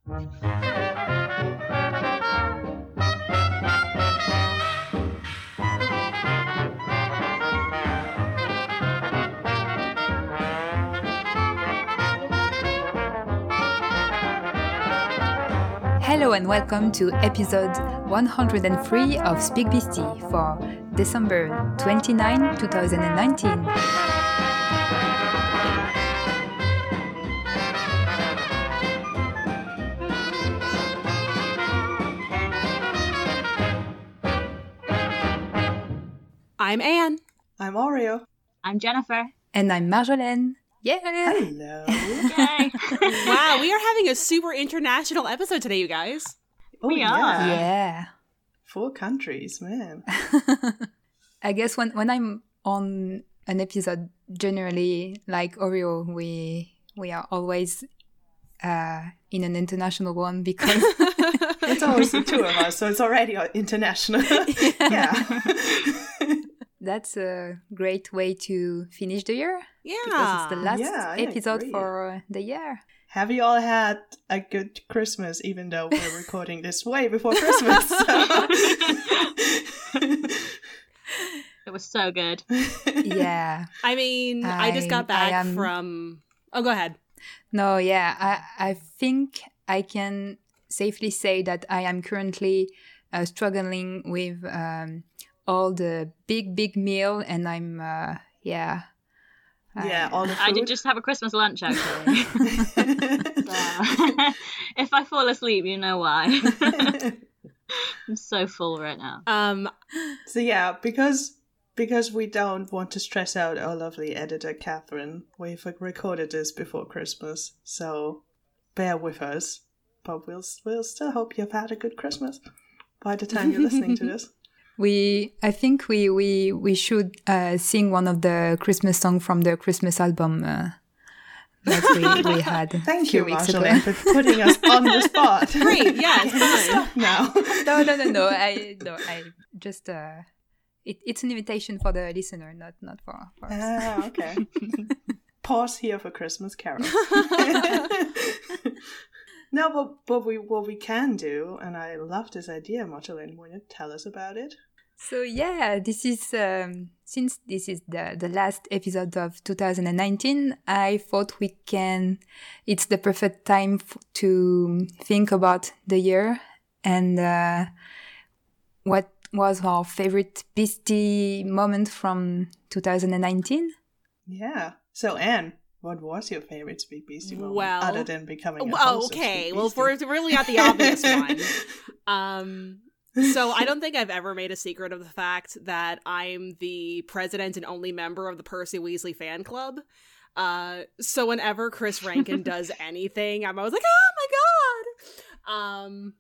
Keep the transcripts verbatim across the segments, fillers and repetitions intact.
Hello and welcome to episode one hundred three of Speak Beastie for December twenty-ninth, twenty nineteen. I'm Anne. I'm Oreo. I'm Jennifer. And I'm Marjolaine. Yeah! Hello. Yay. Wow, we are having a super international episode today, you guys. Oh, We yeah. are. Yeah. Four countries, man. I guess when, when I'm on an episode, generally, like Oreo, we we are always uh, in an international one because... It's always the two of us, so it's already international. Yeah. That's a great way to finish the year. Yeah. Because it's the last Yeah, I episode agree. for the year. Have you all had a good Christmas, even though we're recording this way before Christmas? So. It was so good. Yeah. I mean, I, just I- got back I am- from... Oh, go ahead. No, yeah. I, I think I can safely say that I am currently uh, struggling with um, all the big, big meal. And I'm, uh, yeah. Yeah, I- all the food. I did just have a Christmas lunch, actually. So, if I fall asleep, you know why. I'm so full right now. Um, So yeah, because because we don't want to stress out our lovely editor Catherine, we've recorded this before Christmas, so bear with us. But we'll we'll still hope you've had a good Christmas by the time you're listening to this. We, I think we we we should uh, sing one of the Christmas songs from the Christmas album uh, that we, we had a Thank few you, weeks ago. Marjolaine, for putting us on the spot. Great, yes, fine. Stop now. No, no, no, no. I no, I just uh, it, it's an invitation for the listener, not not for, for us. Ah, okay. Pause here for Christmas Carol. No, but, but we what we can do, and I love this idea, Marjolaine, will you tell us about it? So yeah, this is um, since this is the the last episode of two thousand nineteen. I thought we can. It's the perfect time f- to think about the year and uh, what was our favorite Beastie moment from two thousand nineteen. Yeah. So, Anne, what was your favorite Speak Beastie moment, Well- other than becoming a well, host of okay. Speak Well, if Beastie? we're really at the obvious one. Um, so I don't think I've ever made a secret of the fact that I'm the president and only member of the Percy Weasley fan club. Uh, so whenever Chris Rankin does anything, I'm always like, oh my god! Um,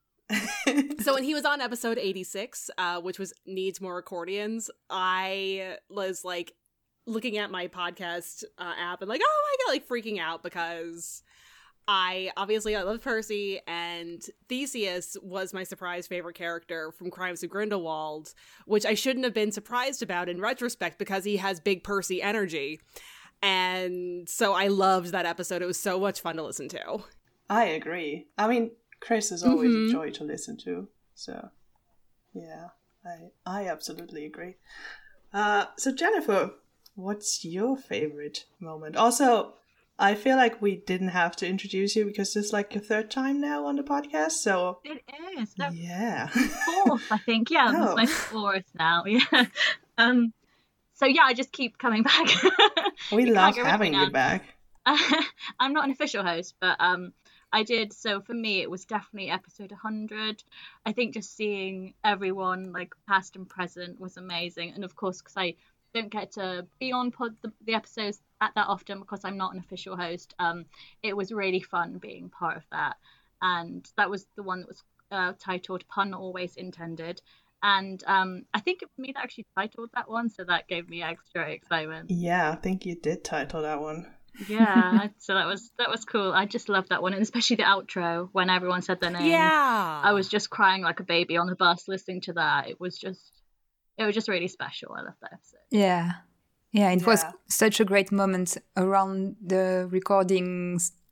so when he was on episode eighty-six, uh, which was Needs More Accordions, I was like looking at my podcast uh, app and like, oh my god, like freaking out because I obviously I love Percy, and Theseus was my surprise favorite character from Crimes of Grindelwald, which I shouldn't have been surprised about in retrospect because he has big Percy energy. And so I loved that episode. It was so much fun to listen to. I agree. I mean, Chris is always Mhm. a joy to listen to. So, yeah, I I absolutely agree. Uh, so, Jennifer, what's your favorite moment? Also, I feel like we didn't have to introduce you because this is like your third time now on the podcast. So, It is. No, yeah. fourth, I think. Yeah, Oh. it's my fourth now. Yeah. Um. So yeah, I just keep coming back. We You can't love get rid of having me you now. back. I'm not an official host, but um, I did. So for me, it was definitely episode one hundred. I think just seeing everyone, like past and present, was amazing. And of course, because I don't get to be on pod the, the episodes at that often because I'm not an official host, um, it was really fun being part of that. And that was the one that was uh, titled "Pun Always Intended." And um, I think me that actually titled that one, so that gave me extra excitement. Yeah, I think you did title that one. Yeah, so that was that was cool. I just loved that one, and especially the outro when everyone said their name. Yeah. I was just crying like a baby on the bus listening to that. It was just, it was just really special. I loved that episode. Yeah. Yeah, it was Yeah. such a great moment around the recordings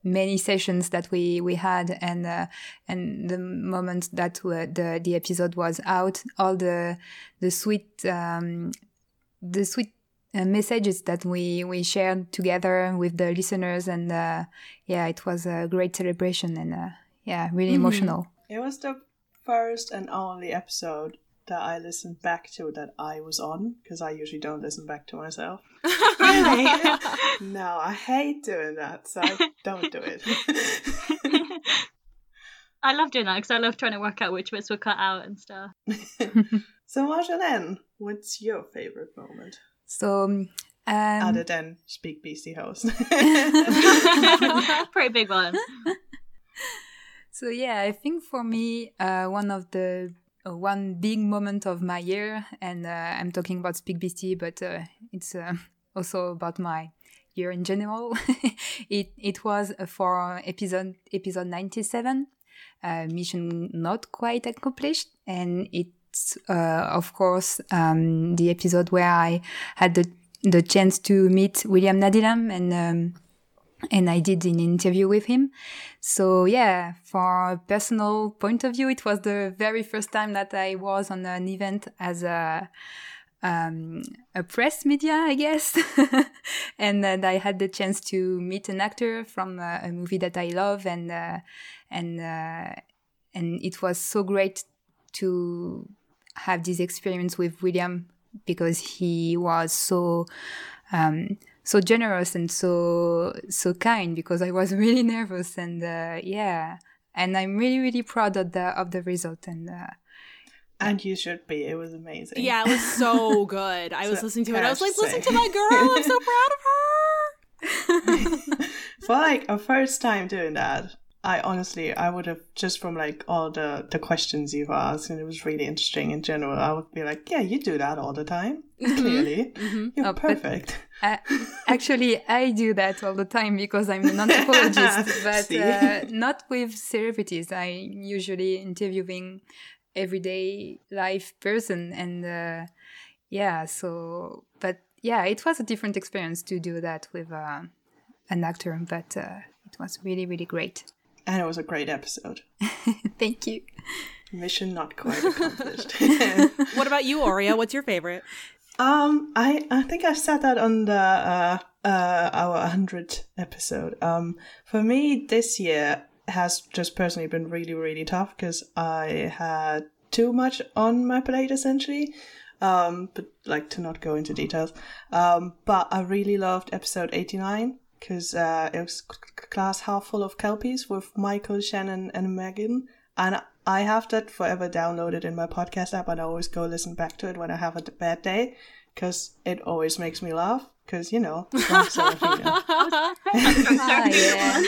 many sessions that we we had, and uh, and the moment that uh, the the episode was out, all the the sweet um, the sweet uh, messages that we we shared together with the listeners, and uh, yeah, it was a great celebration, and uh, yeah, really mm-hmm. emotional. It was the first and only episode that I listened back to that I was on, because I usually don't listen back to myself. Really? No, I hate doing that, so I don't do it. I love doing that because I love trying to work out which bits were cut out and stuff. So Marjolaine, what's your favourite moment? So, um, other than Speak Beastie host. Pretty big one. So yeah, I think for me, uh, one of the uh, one big moment of my year, and uh, I'm talking about Speak Beastie, but uh, it's uh, also about my year in general. it it was for episode episode ninety-seven, uh, mission not quite accomplished, and it's uh, of course um, the episode where I had the the chance to meet William Nadilam, and um, and I did an interview with him. So yeah, for a personal point of view, it was the very first time that I was on an event as a um, a press media, I guess. And then I had the chance to meet an actor from a, a movie that I love, and uh, and uh, and it was so great to have this experience with William, because he was so um, so generous and so so kind, because I was really nervous, and uh, yeah, and I'm really really proud of the of the result, and uh, and you should be. It was amazing. Yeah, it was so good. I so, was listening to it. I was like, listen to my girl. I'm so proud of her. For like a first time doing that, I honestly, I would have, just from like all the, the questions you've asked, and it was really interesting in general, I would be like, yeah, you do that all the time. Clearly. Mm-hmm. You're oh, perfect. Uh, actually, I do that all the time because I'm an anthropologist, but uh, not with celebrities. I'm usually interviewing everyday life person, and uh, yeah, so, but yeah, it was a different experience to do that with uh, an actor, but uh, it was really, really great. And it was a great episode. Thank you. Mission not quite accomplished. What about you, Aurea? What's your favorite? Um, I, I think I said that on the uh, uh, our one hundredth episode. Um, for me, this year has just personally been really, really tough because I had too much on my plate, essentially. Um, but like to not go into details. Um, but I really loved episode eighty-nine. Because uh, it was class half full of Kelpies with Michael, Shannon, and Megan. And I have that forever downloaded in my podcast app, and I always go listen back to it when I have a bad day, because it always makes me laugh. Because, you know, strong Serafina. Ah, yeah.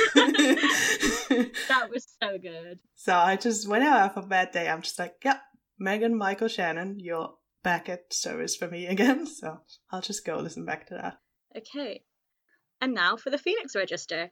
That was so good. So I just, whenever I have a bad day, I'm just like, yeah, Megan, Michael, Shannon, you're back at service for me again. So I'll just go listen back to that. Okay. And now for the Phoenix Register.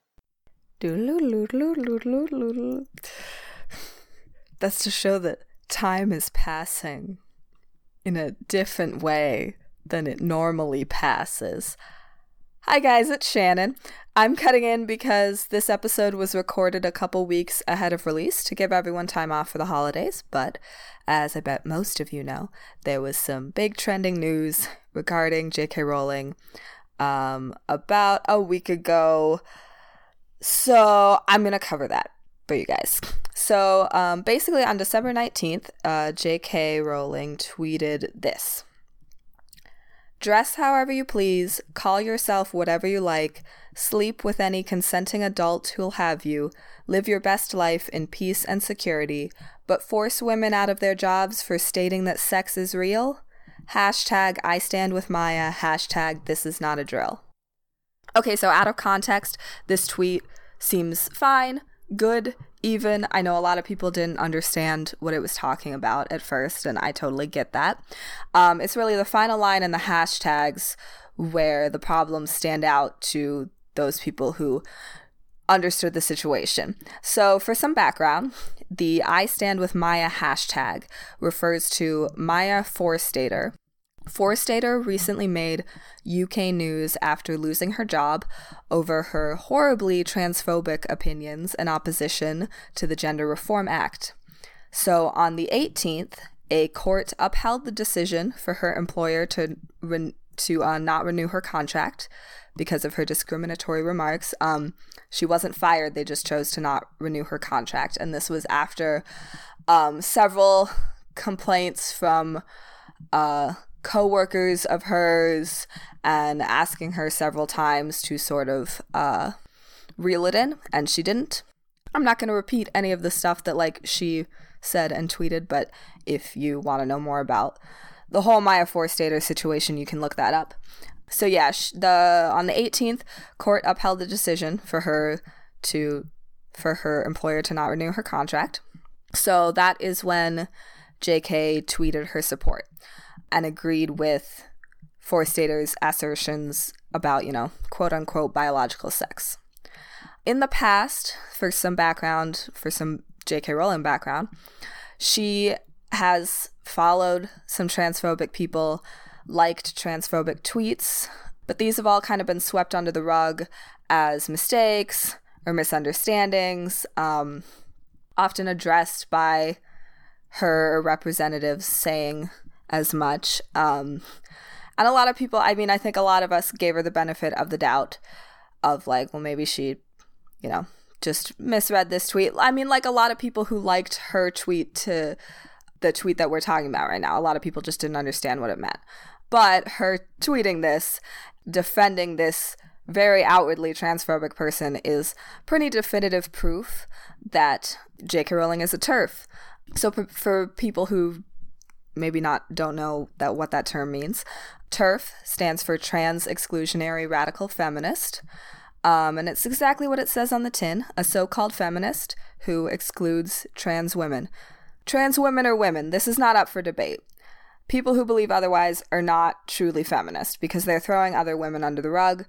That's to show that time is passing in a different way than it normally passes. Hi guys, it's Shannon. I'm cutting in because this episode was recorded a couple weeks ahead of release to give everyone time off for the holidays, but as I bet most of you know, there was some big trending news regarding J K Rowling Um, about a week ago, so I'm gonna cover that for you guys. So um, basically on December nineteenth, uh, J K Rowling tweeted this: "Dress however you please, call yourself whatever you like, sleep with any consenting adult who'll have you, live your best life in peace and security, but force women out of their jobs for stating that sex is real? Hashtag I stand with Maya, hashtag this is not a drill." Okay, so out of context, this tweet seems fine, good, even. I know a lot of people didn't understand what it was talking about at first, and I totally get that. Um, it's really the final line in the hashtags where the problems stand out to those people who understood the situation. So for some background, the I Stand With Maya hashtag refers to Maya Forstater, Forstater recently made U K news after losing her job over her horribly transphobic opinions in opposition to the Gender Reform Act. So on the eighteenth, a court upheld the decision for her employer to re- to uh, not renew her contract because of her discriminatory remarks. Um, she wasn't fired, they just chose to not renew her contract. And this was after um, several complaints from uh, co-workers of hers and asking her several times to sort of uh, reel it in, and she didn't. I'm not going to repeat any of the stuff that like she said and tweeted, but if you want to know more about the whole Maya Forstater situation, you can look that up. So yeah, the on the eighteenth, court upheld the decision for her to for her employer to not renew her contract. So that is when J K tweeted her support and agreed with Forstater's assertions about, you know, quote unquote biological sex. In the past, for some background, for some J K Rowling background, she has followed some transphobic people, liked transphobic tweets, but these have all kind of been swept under the rug as mistakes or misunderstandings, um, often addressed by her representatives saying as much. Um, and a lot of people, I mean, I think a lot of us gave her the benefit of the doubt of like, well, maybe she, you know, just misread this tweet. I mean, like a lot of people who liked her tweet to the tweet that we're talking about right now, a lot of people just didn't understand what it meant. But her tweeting this, defending this very outwardly transphobic person is pretty definitive proof that J K Rowling is a TERF. So for, for people who maybe not don't know that what that term means, TERF stands for Trans Exclusionary Radical Feminist. Um, and it's exactly what it says on the tin, a so-called feminist who excludes trans women. Trans women are women. This is not up for debate. People who believe otherwise are not truly feminist because they're throwing other women under the rug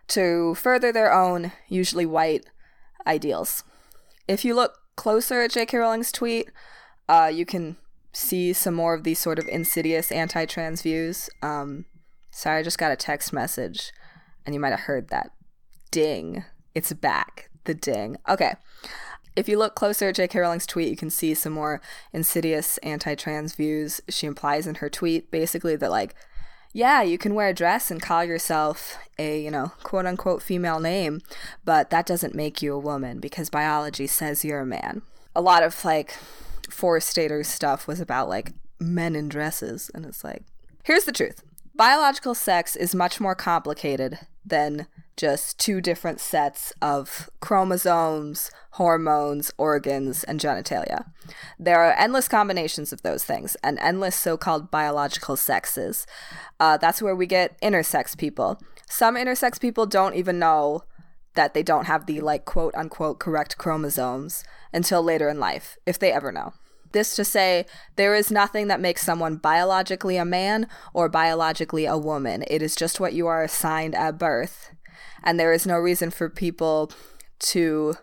to further their own, usually white, ideals. If you look closer at J K Rowling's tweet, uh, you can see some more of these sort of insidious anti-trans views. Um, sorry, I just got a text message, and you might have heard that. Ding. It's back. The ding. Okay. If you look closer at J K Rowling's tweet, you can see some more insidious anti-trans views. She implies in her tweet basically that, like, yeah, you can wear a dress and call yourself a, you know, quote-unquote female name, but that doesn't make you a woman because biology says you're a man. A lot of, like, Forstater's stuff was about, like, men in dresses, and it's like, here's the truth. Biological sex is much more complicated than just two different sets of chromosomes, hormones, organs, and genitalia. There are endless combinations of those things, and endless so-called biological sexes. Uh, that's where we get intersex people. Some intersex people don't even know that they don't have the, like, quote-unquote correct chromosomes until later in life, if they ever know. This to say, there is nothing that makes someone biologically a man or biologically a woman. It is just what you are assigned at birth. And there is no reason for people to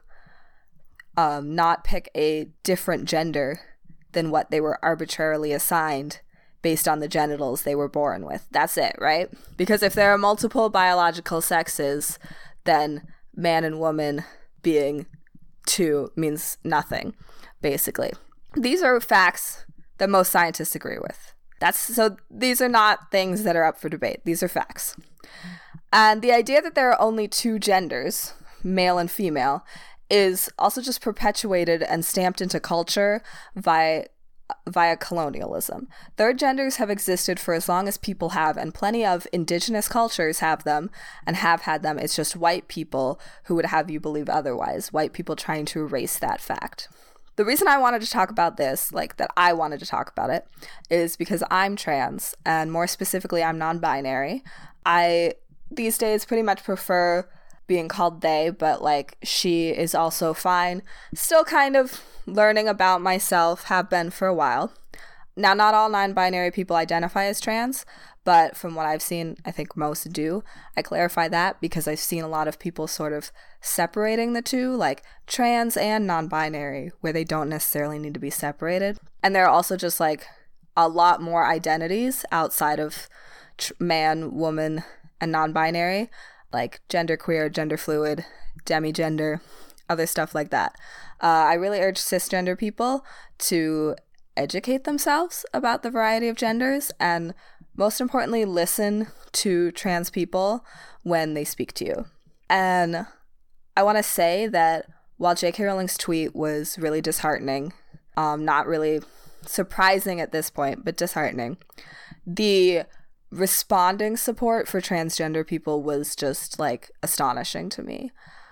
um, not pick a different gender than what they were arbitrarily assigned based on the genitals they were born with. That's it, right? Because if there are multiple biological sexes, then man and woman being two means nothing, basically. These are facts that most scientists agree with. That's so these are not things that are up for debate. These are facts. And the idea that there are only two genders, male and female, is also just perpetuated and stamped into culture via, via colonialism. Third genders have existed for as long as people have, and plenty of indigenous cultures have them and have had them. It's just white people who would have you believe otherwise, white people trying to erase that fact. The reason I wanted to talk about this, like that I wanted to talk about it, is because I'm trans, and more specifically, I'm non-binary. I, these days, pretty much prefer being called they, but like she is also fine. Still kind of learning about myself, have been for a while. Now, not all non-binary people identify as trans, but from what I've seen, I think most do. I clarify that because I've seen a lot of people sort of separating the two, like trans and non-binary, where they don't necessarily need to be separated. And there are also just like a lot more identities outside of tr- man, woman, and non-binary, like genderqueer, gender fluid, demigender, other stuff like that. Uh, I really urge cisgender people to educate themselves about the variety of genders and, most importantly, listen to trans people when they speak to you. And I want to say that while J K Rowling's tweet was really disheartening, um, not really surprising at this point, but disheartening, the responding support for transgender people was just, like, astonishing to me.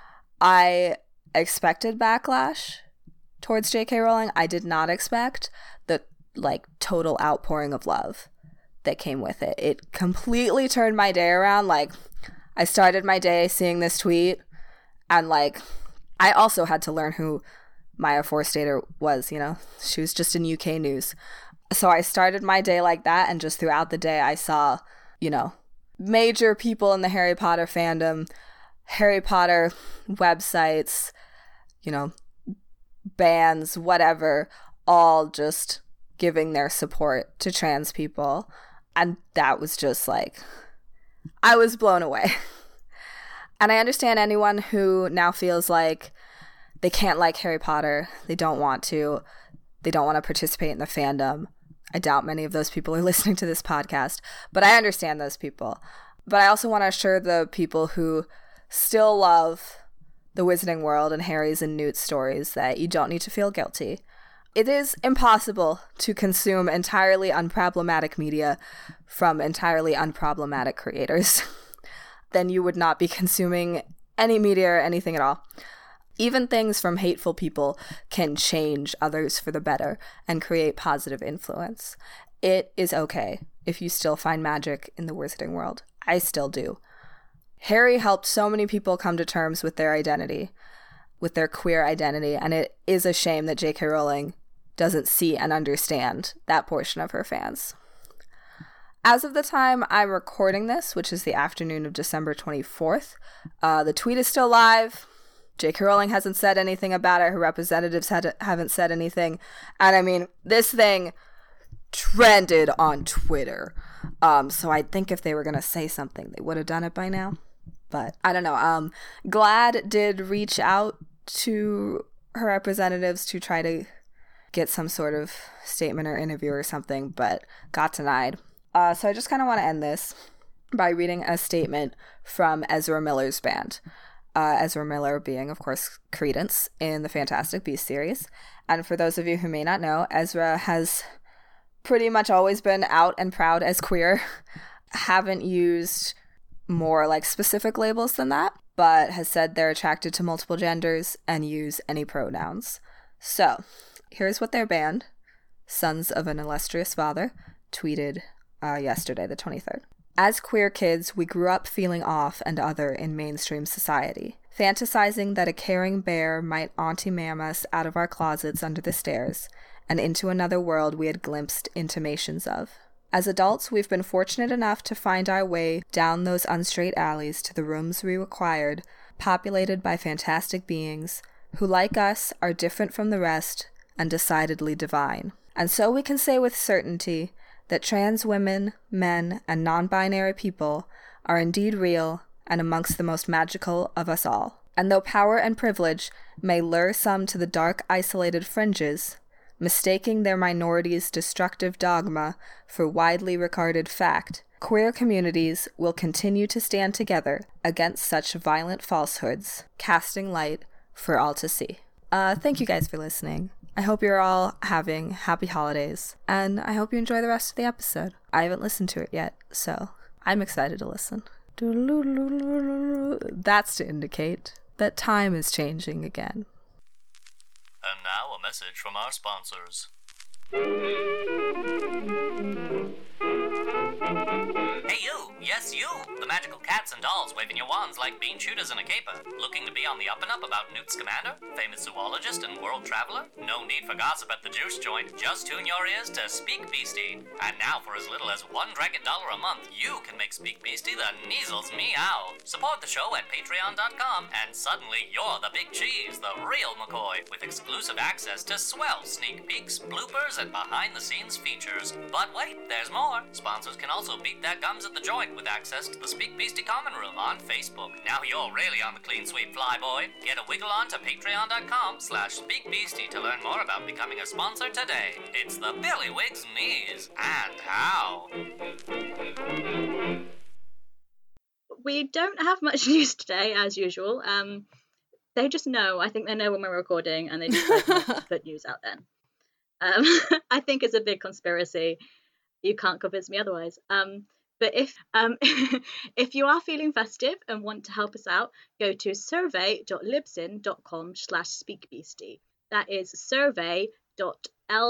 I expected backlash towards J K Rowling. I did not expect the, like, total outpouring of love that came with it. It completely turned my day around. Like, I started my day seeing this tweet, and, like, I also had to learn who Maya Forstater was, you know? She was just in U K news. So I started my day like that, and just throughout the day I saw, you know, major people in the Harry Potter fandom, Harry Potter websites, you know, bands, whatever, all just giving their support to trans people. And that was just like, I was blown away. And I understand anyone who now feels like they can't like Harry Potter, they don't want to, they don't want to participate in the fandom. I doubt many of those people are listening to this podcast, but I understand those people. But I also want to assure the people who still love the Wizarding World and Harry's and Newt's stories that you don't need to feel guilty. It is impossible to consume entirely unproblematic media from entirely unproblematic creators. Then you would not be consuming any media or anything at all. Even things from hateful people can change others for the better and create positive influence. It is okay if you still find magic in the Wizarding World. I still do. Harry helped so many people come to terms with their identity, with their queer identity, and it is a shame that J K Rowling doesn't see and understand that portion of her fans. As of the time I'm recording this, which is the afternoon of December twenty-fourth, uh, the tweet is still live. J K Rowling hasn't said anything about it. Her representatives had, haven't said anything. And I mean, this thing trended on Twitter. Um, so I think if they were going to say something, they would have done it by now. But I don't know. Um, GLAAD did reach out to her representatives to try to get some sort of statement or interview or something, but got denied. Uh, so I just kind of want to end this by reading a statement from Ezra Miller's band. Uh, Ezra Miller being, of course, Credence in the Fantastic Beasts series. And for those of you who may not know, Ezra has pretty much always been out and proud as queer. Haven't used more like specific labels than that, but has said they're attracted to multiple genders and use any pronouns. So here's what their band, Sons of an Illustrious Father, tweeted uh, yesterday, the twenty-third. As queer kids, we grew up feeling off and other in mainstream society, fantasizing that a caring bear might auntie ma'am us out of our closets under the stairs and into another world we had glimpsed intimations of. As adults, we've been fortunate enough to find our way down those unstraight alleys to the rooms we required, populated by fantastic beings who, like us, are different from the rest and decidedly divine. And so we can say with certainty that trans women, men, and non-binary people are indeed real and amongst the most magical of us all. And though power and privilege may lure some to the dark, isolated fringes, mistaking their minority's destructive dogma for widely regarded fact, queer communities will continue to stand together against such violent falsehoods, casting light for all to see. Uh, thank you guys for listening. I hope you're all having happy holidays, and I hope you enjoy the rest of the episode. I haven't listened to it yet, so I'm excited to listen. That's to indicate that time is changing again. And now a message from our sponsors. Hey you! Yes you! The magical cats and dolls waving your wands like bean shooters in a caper? Looking to be on the up and up about Newt Scamander, famous zoologist and world traveler? No need for gossip at the juice joint. Just tune your ears to Speak Beastie. And now, for as little as one dragon dollar a month, you can make Speak Beastie the Neasels meow. Support the show at patreon dot com, and suddenly you're the big cheese, the real McCoy, with exclusive access to swell sneak peeks, bloopers, and behind-the-scenes features. But wait, there's more. Sponsors can also beat their gums at the joint with access to the Speak Beastie Common Room on Facebook. Now you're really on the clean sweep, flyboy. Get a wiggle on to patreon dot com slash speak beastie to learn more about becoming a sponsor today. It's the Billywigs Knees and How. We don't have much news today, as usual. Um, they just know. I think they know when we're recording, and they just like to put news out then. Um, I think it's a big conspiracy. You can't convince me otherwise. Um, but if um, if you are feeling festive and want to help us out, go to survey dot libsyn dot com slash speakbeastie. That is survey dot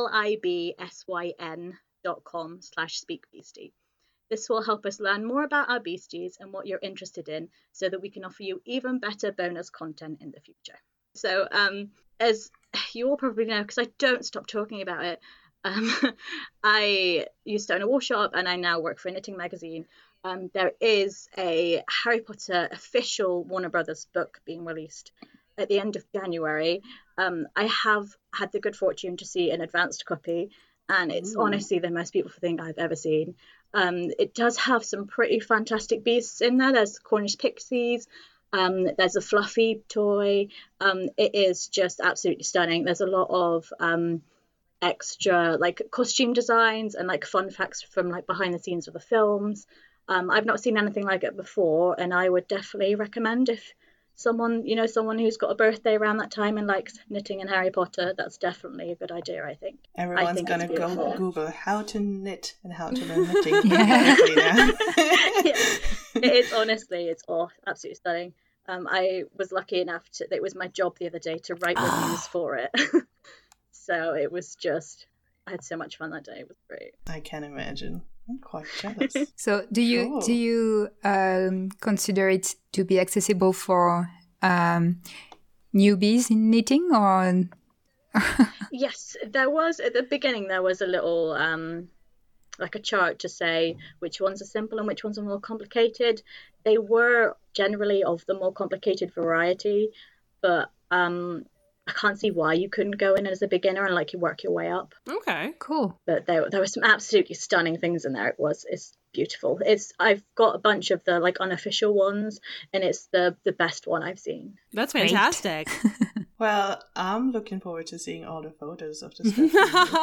libsyn dot com slash speakbeastie. This will help us learn more about our beasties and what you're interested in, so that we can offer you even better bonus content in the future. So, um, as you all probably know, because I don't stop talking about it, um, I used to own a wool shop and I now work for Knitting Magazine. Um, there is a Harry Potter official Warner Brothers book being released at the end of January. Um, I have had the good fortune to see an advanced copy, and it's Ooh. honestly the most beautiful thing I've ever seen. Um, it does have some pretty fantastic beasts in there. There's Cornish pixies. Um, there's a fluffy toy. Um, it is just absolutely stunning. There's a lot of um, extra like costume designs and like fun facts from like behind the scenes of the films. Um, I've not seen anything like it before, and I would definitely recommend if someone, you know, someone who's got a birthday around that time and likes knitting and Harry Potter, that's definitely a good idea, I think. Everyone's I think gonna go Google how to knit and how to learn knitting. Yeah. Yeah. It is, honestly, it's oh, absolutely stunning. Um, I was lucky enough to, it was my job the other day to write reviews for it. So it was just, I had so much fun that day. It was great. I can imagine. I'm quite jealous. So do you cool. do you um, consider it to be accessible for um, newbies in knitting, or? Yes, there was at the beginning. There was a little um, like a chart to say which ones are simple and which ones are more complicated. They were generally of the more complicated variety, but um, I can't see why you couldn't go in as a beginner and like you work your way up. Okay, cool. But there, there were some absolutely stunning things in there. It was, it's beautiful. It's, I've got a bunch of the like unofficial ones, and it's the the best one I've seen. That's fantastic. Well, I'm looking forward to seeing all the photos of the stuff.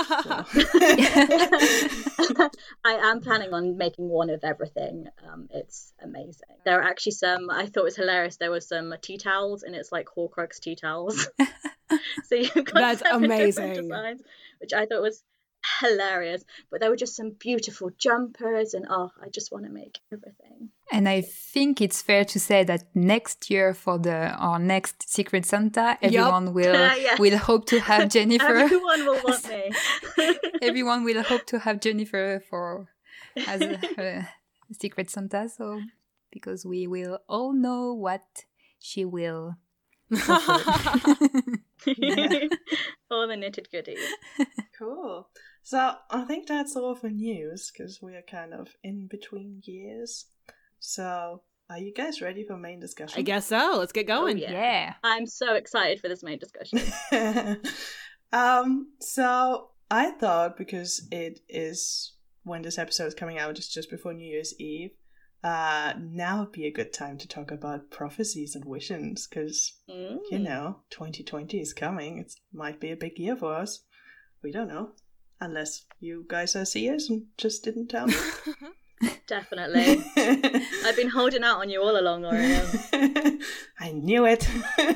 So. I am planning on making one of everything. Um, it's amazing. There are actually some, I thought it was hilarious, there was some tea towels, and it's like Horcrux tea towels. So you've got That's amazing. Designs, which I thought was hilarious. But there were just some beautiful jumpers, and oh, I just want to make everything. And I think it's fair to say that next year for the our next Secret Santa, everyone yep. will uh, yes. will hope to have Jennifer. Everyone will want me. Everyone will hope to have Jennifer for as a, a Secret Santa. So because we will all know what she will. Yeah. All the knitted goodies. Cool. So I think that's all for news, because we are kind of in between years. So are you guys ready for main discussion? I guess so. Let's get going. Oh, yeah. yeah. I'm so excited for this main discussion. um. So I thought, because it is when this episode is coming out, it's just before New Year's Eve. Uh, now would be a good time to talk about prophecies and visions, because, mm. you know, twenty twenty is coming. It might be a big year for us. We don't know. Unless you guys are seers and just didn't tell me. Definitely. I've been holding out on you all along, Oriel. I knew it.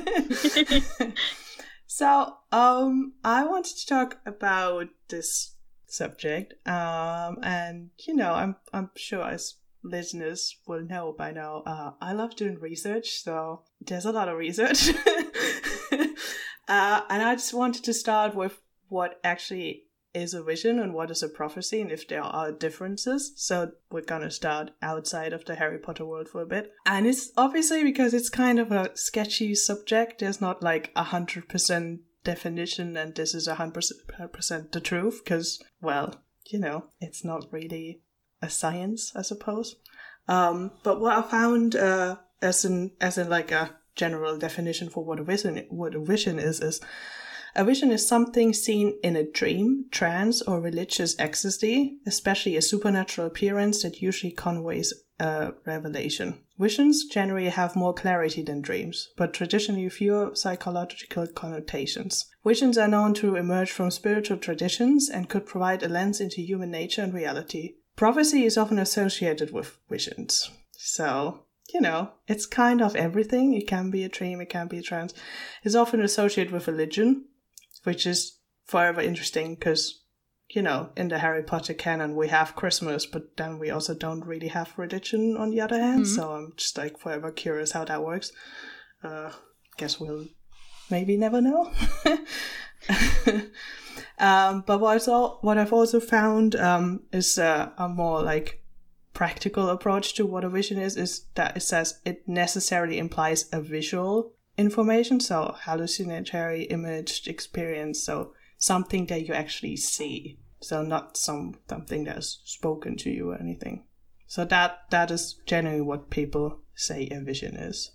So, um, I wanted to talk about this subject. Um, and, you know, I'm I'm sure as listeners will know by now, uh, I love doing research, so there's a lot of research. uh, and I just wanted to start with what actually is a vision and what is a prophecy, and if there are differences. So we're gonna start outside of the Harry Potter world for a bit. And it's obviously because it's kind of a sketchy subject. There's not like a hundred percent definition and this is a hundred percent the truth, because, well, you know, it's not really a science, I suppose. Um, but what I found uh, as in as in like a general definition for what a vision what a vision is is a vision is something seen in a dream, trance, or religious ecstasy, especially a supernatural appearance that usually conveys a revelation. Visions generally have more clarity than dreams, but traditionally fewer psychological connotations. Visions are known to emerge from spiritual traditions and could provide a lens into human nature and reality. Prophecy is often associated with visions. So, you know, it's kind of everything. It can be a dream, it can be a trance. It's often associated with religion, which is forever interesting because, you know, in the Harry Potter canon we have Christmas, but then we also don't really have religion on the other hand. Mm-hmm. So I'm just like forever curious how that works. Uh, guess we'll maybe never know. um, but what, all, what I've also found um, is uh, a more like practical approach to what a vision is, is that it says it necessarily implies a visual information, so hallucinatory imaged experience, so something that you actually see, so not some something that's spoken to you or anything. So that that is generally what people say a vision is.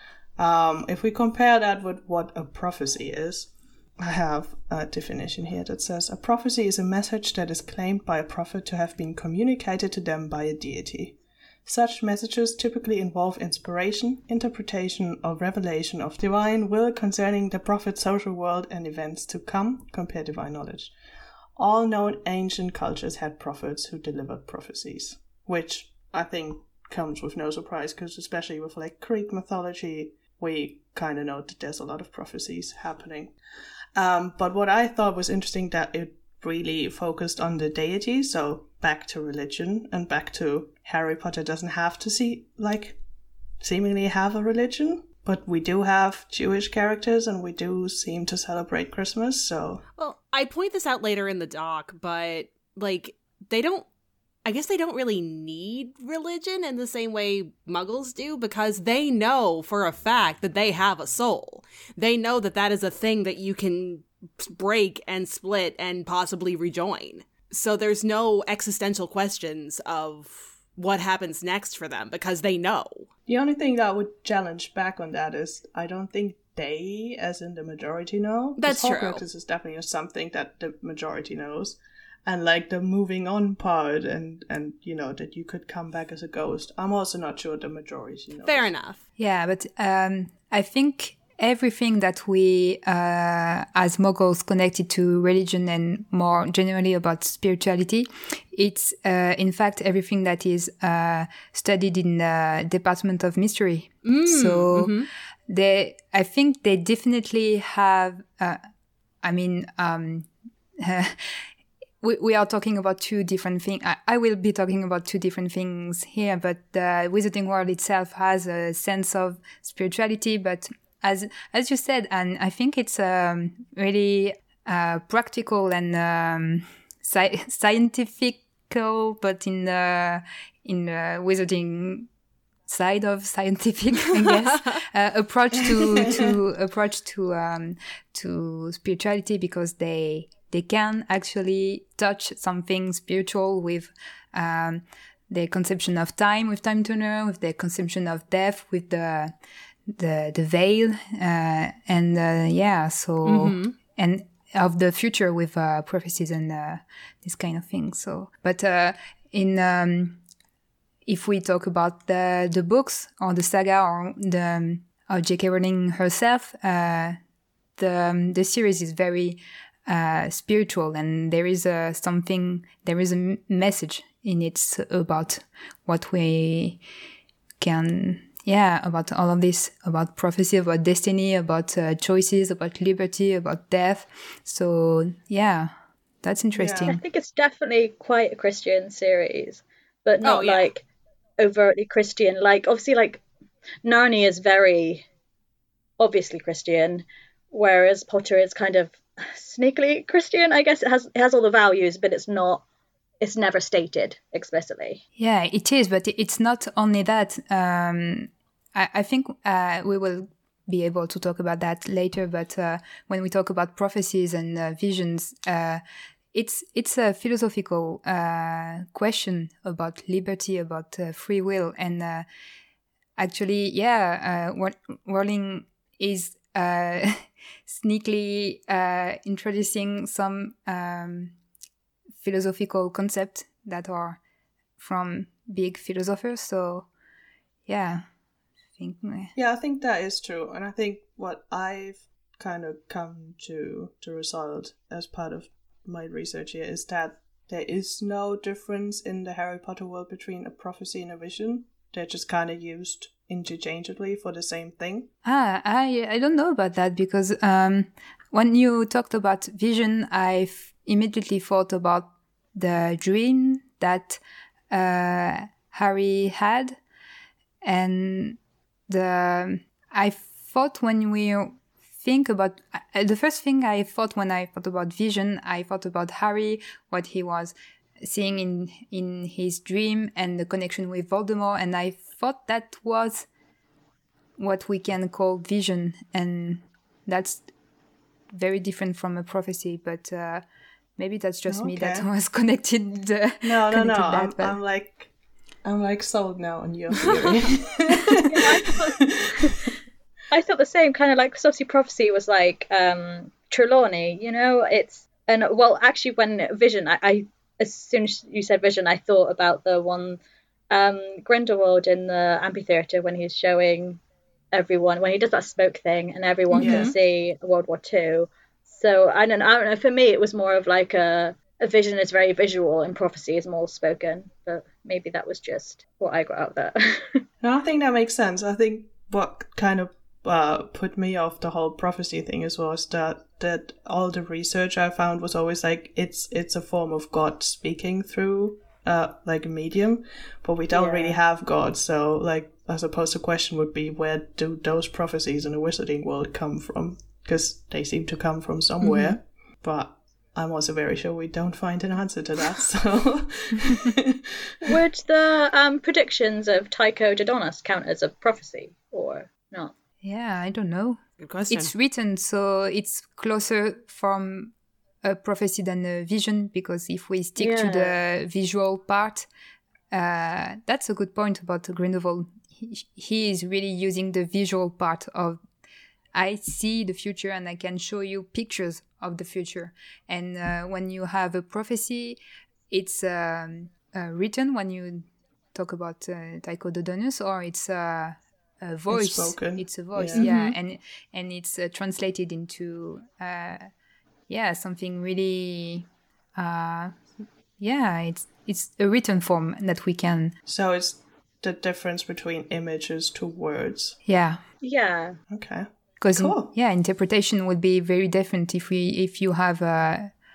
Um, if we compare that with what a prophecy is, I have a definition here that says a prophecy is a message that is claimed by a prophet to have been communicated to them by a deity. Such messages typically involve inspiration, interpretation, or revelation of divine will concerning the prophet's social world and events to come, compare divine knowledge. All known ancient cultures had prophets who delivered prophecies, which I think comes with no surprise, because especially with like Greek mythology, we kind of know that there's a lot of prophecies happening. Um, but what I thought was interesting that it really focused on the deity, so back to religion and back to Harry Potter doesn't have to see like seemingly have a religion, but we do have Jewish characters and we do seem to celebrate Christmas. So well, I point this out later in the doc, but like they don't I guess they don't really need religion in the same way Muggles do, because they know for a fact that they have a soul. They know that that is a thing that you can break and split and possibly rejoin. So there's no existential questions of what happens next for them because they know. The only thing that I would challenge back on that is I don't think they, as in the majority, know. That's true. Horcruxes is definitely something that the majority knows. And like the moving on part and, and, you know, that you could come back as a ghost, I'm also not sure the majority knows. Fair enough. Yeah, but um, I think everything that we, uh, as Muggles, connected to religion and more generally about spirituality, it's uh, in fact everything that is uh, studied in the Department of Mystery. Mm, so mm-hmm. they, I think they definitely have. Uh, I mean, um, we we are talking about two different things. I, I will be talking about two different things here, but the Wizarding World itself has a sense of spirituality, but As as you said, and I think it's um, really uh, practical and um, sci- scientifical, but in the in the wizarding side of scientific, I guess, uh, approach to to approach to um, to spirituality, because they they can actually touch something spiritual with um, their conception of time, with Time Turner, with their conception of death, with the the the veil, uh, and uh, yeah, so mm-hmm. and of the future with uh, prophecies and uh, this kind of thing. So, but uh, in um, if we talk about the the books or the saga or the um, or J K Rowling herself, uh, the um, the series is very uh, spiritual, and there is a something, there is a m- message in it about what we can. Yeah, about all of this, about prophecy, about destiny, about uh, choices, about liberty, about death. So, yeah, that's interesting. Yeah. I think it's definitely quite a Christian series, but not oh, yeah. like overtly Christian. Like, obviously, like, Narnia is very obviously Christian, whereas Potter is kind of sneakily Christian. I guess it has it has all the values, but it's not. It's never stated explicitly. Yeah, it is, but it's not only that. Um, I, I think uh, we will be able to talk about that later. But uh, when we talk about prophecies and uh, visions, uh, it's it's a philosophical uh, question about liberty, about uh, free will, and uh, actually, yeah, uh, Rowling is uh, sneakily uh, introducing some. Um, philosophical concepts that are from big philosophers. So, yeah, I think. Yeah, I think that is true, and I think what I've kind of come to to result as part of my research here is that there is no difference in the Harry Potter world between a prophecy and a vision. They're just kind of used interchangeably for the same thing. Ah, I I don't know about that because um, when you talked about vision, I've immediately thought about the dream that uh, Harry had, and the I thought when we think about uh, the first thing I thought when I thought about vision, I thought about Harry, what he was seeing in in his dream, and the connection with Voldemort, and I thought that was what we can call vision, and that's very different from a prophecy, but. Uh, Maybe that's just okay. me that was connected. Uh, no, no, no. That, I'm, but... I'm like, I'm like sold now on your theory. yeah, I, thought, I thought the same kind of like obviously prophecy was like um, Trelawney. You know, it's and well, actually, when Vision, I, I as soon as you said Vision, I thought about the one um, Grindelwald in the amphitheater when he's showing everyone when he does that smoke thing and everyone yeah. can see World War Two. So I don't, I don't know. For me, it was more of like a, a vision is very visual and prophecy is more spoken. But maybe that was just what I got out there. No, I think that makes sense. I think what kind of uh, put me off the whole prophecy thing as well is that that all the research I found was always like it's it's a form of God speaking through uh like a medium, but we don't yeah. really have God. So like I suppose the question would be where do those prophecies in the wizarding world come from? Because they seem to come from somewhere, mm-hmm. but I'm also very sure we don't find an answer to that. So, would the um, predictions of Tycho Dodonis count as a prophecy or not? Yeah, I don't know. Good question. It's written, so it's closer from a prophecy than a vision. Because if we stick yeah. to the visual part, uh, that's a good point about Grindelwald. He, he is really using the visual part of. I see the future and I can show you pictures of the future. And uh, when you have a prophecy, it's um, uh, written when you talk about uh, Tycho Dodonis, or it's uh, a voice. It's spoken. It's a voice, yeah. yeah. Mm-hmm. And and it's uh, translated into, uh, yeah, something really, uh, yeah, it's it's a written form that we can. So it's the difference between images to words. Yeah. Yeah. Okay. Because cool. yeah, interpretation would be very different if we if you have uh,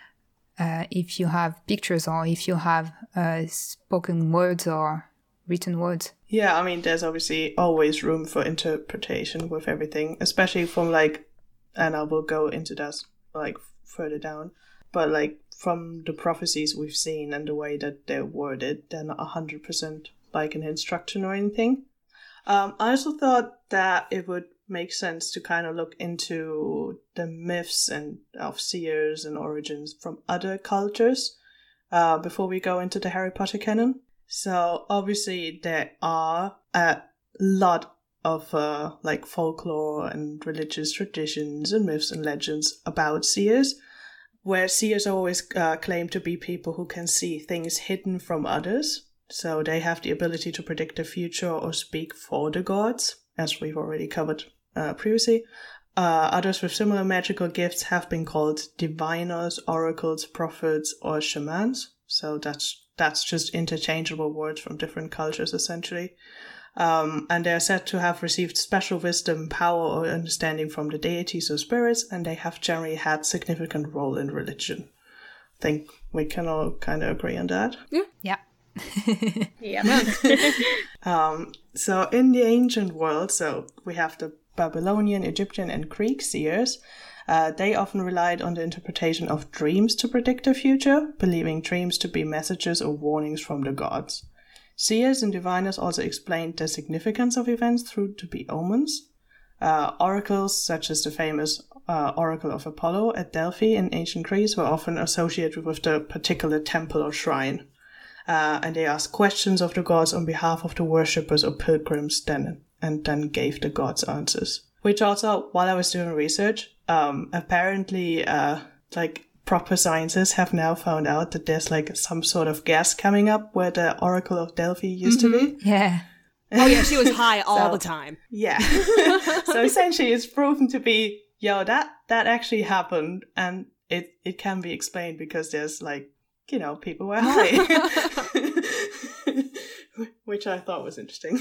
uh, if you have pictures or if you have uh, spoken words or written words. Yeah, I mean, there's obviously always room for interpretation with everything, especially from like, and I will go into that like further down, but like from the prophecies we've seen and the way that they're worded, they're not a hundred percent like an instruction or anything. Um, I also thought that it would make sense to kind of look into the myths and of seers and origins from other cultures uh, before we go into the Harry Potter canon. So obviously there are a lot of uh, like folklore and religious traditions and myths and legends about seers, where seers always uh, claim to be people who can see things hidden from others. So they have the ability to predict the future or speak for the gods, as we've already covered uh, previously. Uh, others with similar magical gifts have been called diviners, oracles, prophets, or shamans. So that's that's just interchangeable words from different cultures, essentially. Um, and they are said to have received special wisdom, power, or understanding from the deities or spirits, and they have generally had significant role in religion. I think we can all kind of agree on that. Yeah. Yeah. yeah. um, so in the ancient world, so we have the Babylonian, Egyptian, and Greek seers, Uh, they often relied on the interpretation of dreams to predict the future, believing dreams to be messages or warnings from the gods. Seers and diviners also explained the significance of events through to be omens. Uh, oracles, such as the famous uh, Oracle of Apollo at Delphi in ancient Greece, were often associated with the particular temple or shrine. Uh, and they asked questions of the gods on behalf of the worshippers or pilgrims then, and then gave the gods answers. Which also, while I was doing research, um, apparently, uh, like, proper scientists have now found out that there's, like, some sort of gas coming up where the Oracle of Delphi used mm-hmm. to be. Yeah. Oh, yeah, she was high all so, the time. Yeah. So essentially it's proven to be, yo, that, that actually happened, and it, it can be explained because there's, like, you know, people were high. Which I thought was interesting.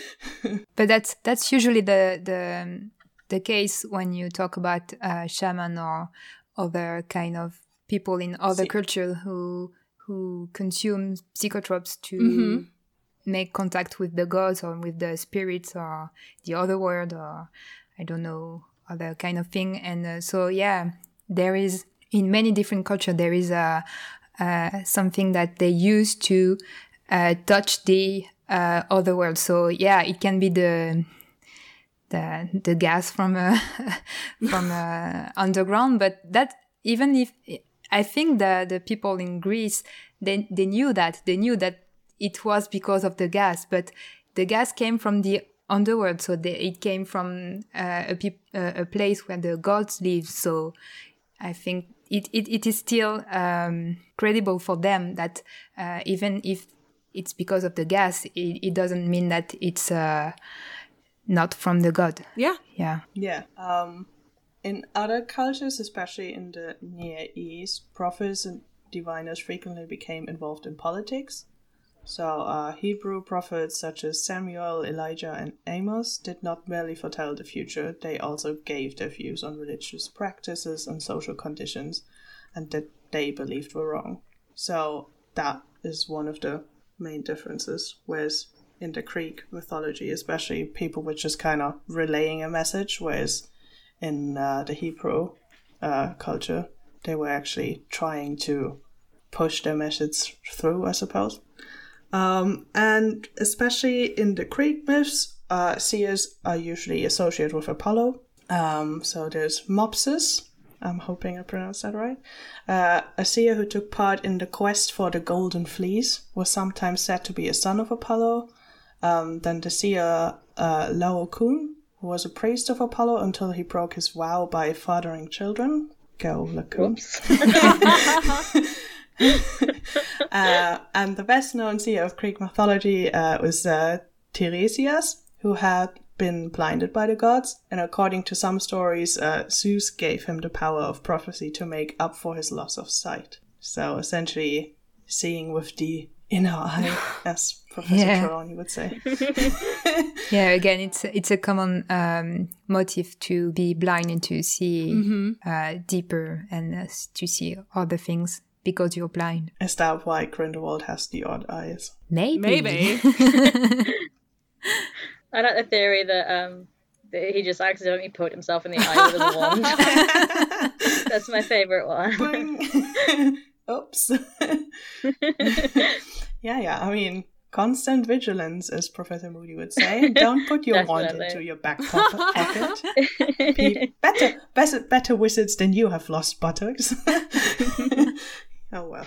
But that's that's usually the the the case when you talk about uh, shaman or other kind of people in other See. culture who who consume psychotropes to mm-hmm. make contact with the gods or with the spirits or the other world or I don't know other kind of thing. And uh, so yeah, there is in many different cultures there is a uh, something that they use to uh, touch the uh, other world. So yeah, it can be the the the gas from uh, from uh, underground, but that even if I think the the people in Greece they they knew that they knew that it was because of the gas, but the gas came from the underworld, so they, it came from uh, a peop, uh, a place where the gods live. So I think it it, it is still um, credible for them that uh, even if it's because of the gas, it, it doesn't mean that it's uh, not from the god. Yeah, yeah, yeah. Um, in other cultures, especially in the Near East, prophets and diviners frequently became involved in politics. So uh, Hebrew prophets such as Samuel, Elijah, and Amos did not merely foretell the future, they also gave their views on religious practices and social conditions, and that they believed were wrong. So that is one of the main differences, whereas in the Greek mythology especially, people were just kind of relaying a message, whereas in uh, the Hebrew uh, culture, they were actually trying to push their message through, I suppose. Um, and especially in the Greek myths, uh, seers are usually associated with Apollo. Um, so there's Mopsus, I'm hoping I pronounced that right. Uh, a seer who took part in the quest for the Golden Fleece was sometimes said to be a son of Apollo. Um, then the seer uh, Laocoon, who was a priest of Apollo until he broke his vow by fathering children. Go, Laocoon. uh, and the best known seer of Greek mythology uh, was uh, Tiresias, who had been blinded by the gods, and according to some stories, uh, Zeus gave him the power of prophecy to make up for his loss of sight. So essentially, seeing with the inner eye, as Professor yeah. Trelawney would say. Yeah, again, it's it's a common um, motive to be blind and to see mm-hmm. uh, deeper and uh, to see other things. Because you're blind. Is that why Grindelwald has the odd eyes? Maybe. Maybe. I like the theory that um that he just accidentally poked himself in the eye with a wand. That's my favourite one. Oops. yeah, yeah. I mean, constant vigilance, as Professor Moody would say. Don't put your wand into your back pocket. Be better, better, better wizards than you have lost buttocks. Oh well.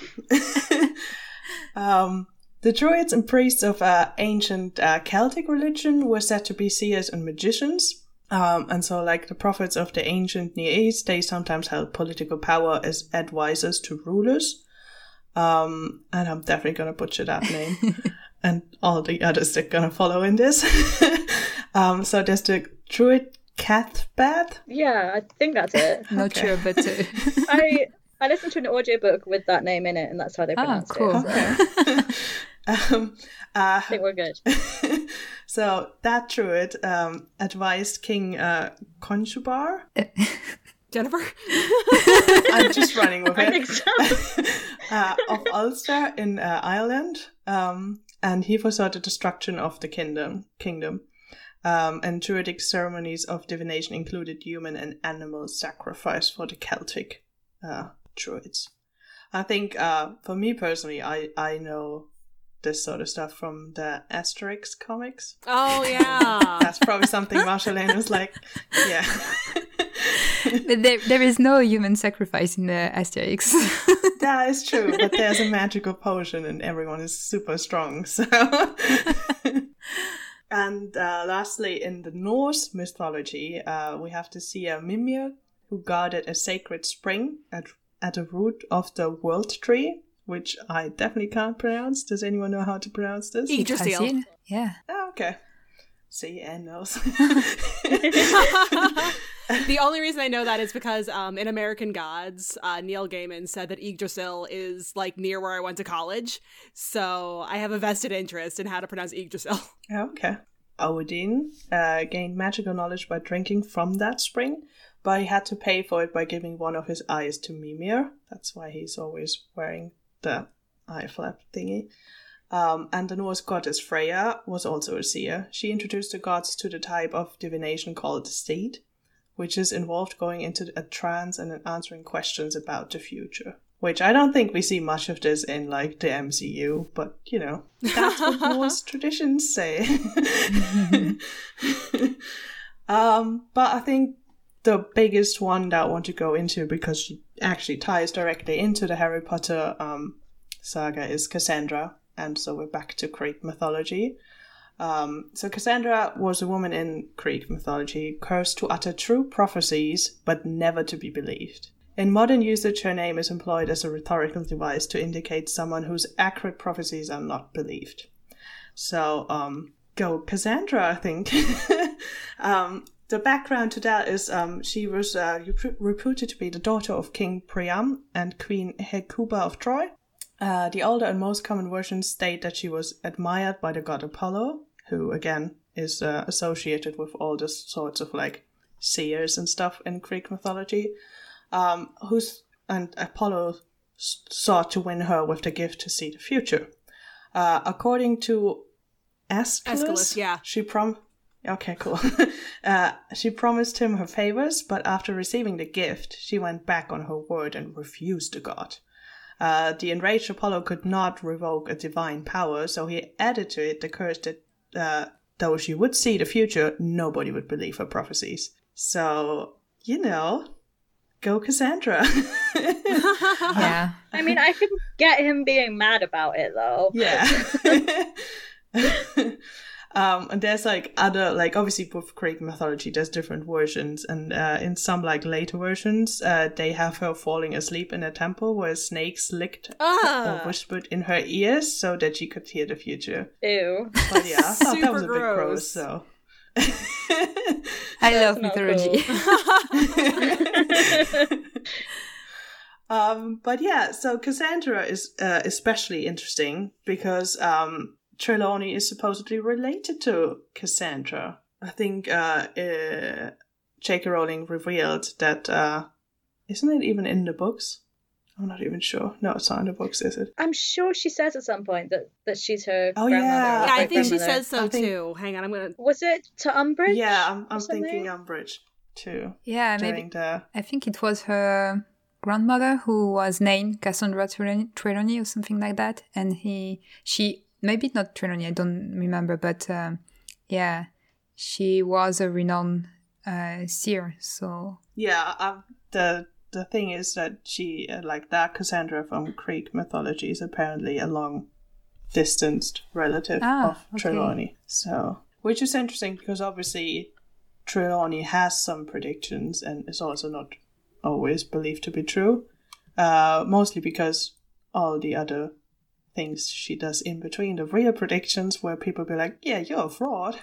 um, the druids and priests of uh, ancient uh, Celtic religion were said to be seers and magicians. Um, and so, like the prophets of the ancient Near East, they sometimes held political power as advisors to rulers. Um, and I'm definitely going to butcher that name. And all the others that are going to follow in this. um, so there's the druid Cathbad. Yeah, I think that's it. Not okay. sure, but... Uh... I... I listened to an audiobook with that name in it, and that's how they pronounce oh, cool. it. So. Okay. um, uh, I think we're good. So that druid um, advised King uh, Conchubar. Jennifer? I'm just running with I it. think so. uh, of Ulster in uh, Ireland, um, and he foresaw the destruction of the kingdom. Kingdom. Um, and Druidic ceremonies of divination included human and animal sacrifice for the Celtic uh, Druids. I think, uh, for me personally, I, I know this sort of stuff from the Asterix comics. Oh, yeah. That's probably something Marjolaine was like, yeah. But there, there is no human sacrifice in the Asterix. That is true, but there's a magical potion and everyone is super strong, so... And uh, lastly, in the Norse mythology, uh, we have to see a Mimir who guarded a sacred spring at, at the root of the world tree, which I definitely can't pronounce. Does anyone know how to pronounce this? Yggdrasil. Yeah. Oh, okay. See, Anne knows. The only reason I know that is because um, in American Gods, uh, Neil Gaiman said that Yggdrasil is like near where I went to college. So I have a vested interest in how to pronounce Yggdrasil. Okay. Odin uh, gained magical knowledge by drinking from that spring, but he had to pay for it by giving one of his eyes to Mimir. That's why he's always wearing the eye flap thingy. Um, and the Norse goddess Freya was also a seer. She introduced the gods to the type of divination called the Seed, which is involved going into a trance and answering questions about the future. Which I don't think we see much of this in, like, the M C U, but, you know, that's what Norse traditions say. um, but I think the biggest one that I want to go into, because she actually ties directly into the Harry Potter um, saga, is Cassandra. And so we're back to Greek mythology. Um, so Cassandra was a woman in Greek mythology, cursed to utter true prophecies, but never to be believed. In modern usage, her name is employed as a rhetorical device to indicate someone whose accurate prophecies are not believed. So, um, go Cassandra, I think. um, the background to that is um, she was uh, reputed to be the daughter of King Priam and Queen Hecuba of Troy. Uh, the older and most common versions state that she was admired by the god Apollo, who, again, is uh, associated with all the sorts of, like, seers and stuff in Greek mythology. Um, who's and Apollo s- sought to win her with the gift to see the future. Uh, according to Aeschylus, Aeschylus, yeah. she prom. Okay, cool. uh, she promised him her favors, but after receiving the gift, she went back on her word and refused the god. Uh, the enraged Apollo could not revoke a divine power, so he added to it the curse that uh, though she would see the future, nobody would believe her prophecies. So, you know. Go Cassandra. Yeah. I mean, I can get him being mad about it, though. Yeah. um, and there's like other, like obviously with Greek mythology, there's different versions. And uh, in some like later versions, uh, they have her falling asleep in a temple where snakes licked Ah. or whispered in her ears so that she could hear the future. Ew. But yeah, I thought that was a Super bit gross, gross. so. I love not mythology. um, but yeah, so Cassandra is uh, especially interesting because um, Trelawney is supposedly related to Cassandra. I think uh, uh, J K Rowling revealed that, uh, isn't it even in the books? I'm not even sure. No, it's not in the books, is it? I'm sure she says at some point that, that she's her Oh, grandmother. yeah. or Yeah, I think she great-grandmother. says so I think- too. Hang on, I'm gonna. Was it to Umbridge? Yeah, I'm, I'm or something? thinking Umbridge too. Yeah, During maybe. the I think it was her grandmother who was named Cassandra Trelawney, Trelawney or something like that. And he, she, maybe not Trelawney, I don't remember, but um, yeah, she was a renowned uh, seer. So yeah, um, the the thing is that she, uh, like that Cassandra from Greek mythology, is apparently a long distanced relative Ah, of okay. Trelawney. So, which is interesting because obviously Trelawney has some predictions and is also not always believed to be true. Uh, mostly because all the other things she does in between the real predictions, where people be like, "Yeah, you're a fraud."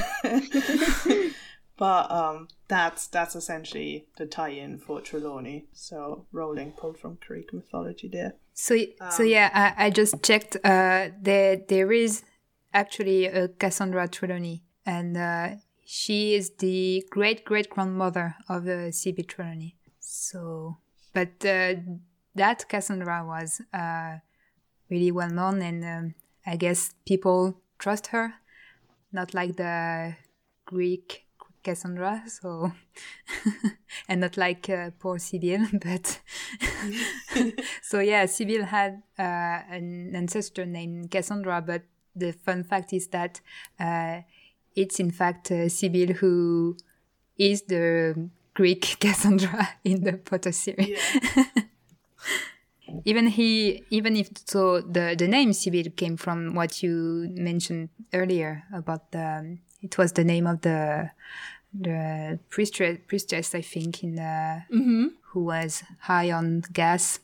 But um, that's that's essentially the tie-in for Trelawney. So Rowling pulled from Greek mythology there. So, so yeah, I, I just checked. Uh, there, there is actually a Cassandra Trelawney, and uh, she is the great great grandmother of the C B Trelawney. So, but uh, that Cassandra was uh, really well known, and um, I guess people trust her, not like the Greek Cassandra, so and not like uh, poor Sibyl, but so yeah, Sibyl had uh, an ancestor named Cassandra, but the fun fact is that uh, it's in fact uh, Sibyl who is the Greek Cassandra in the Potter series. Yeah. Even he, even if so, the the name Sibyl came from what you mentioned earlier about the. It was the name of the the priestess, priestess I think, in the mm-hmm. who was high on gas.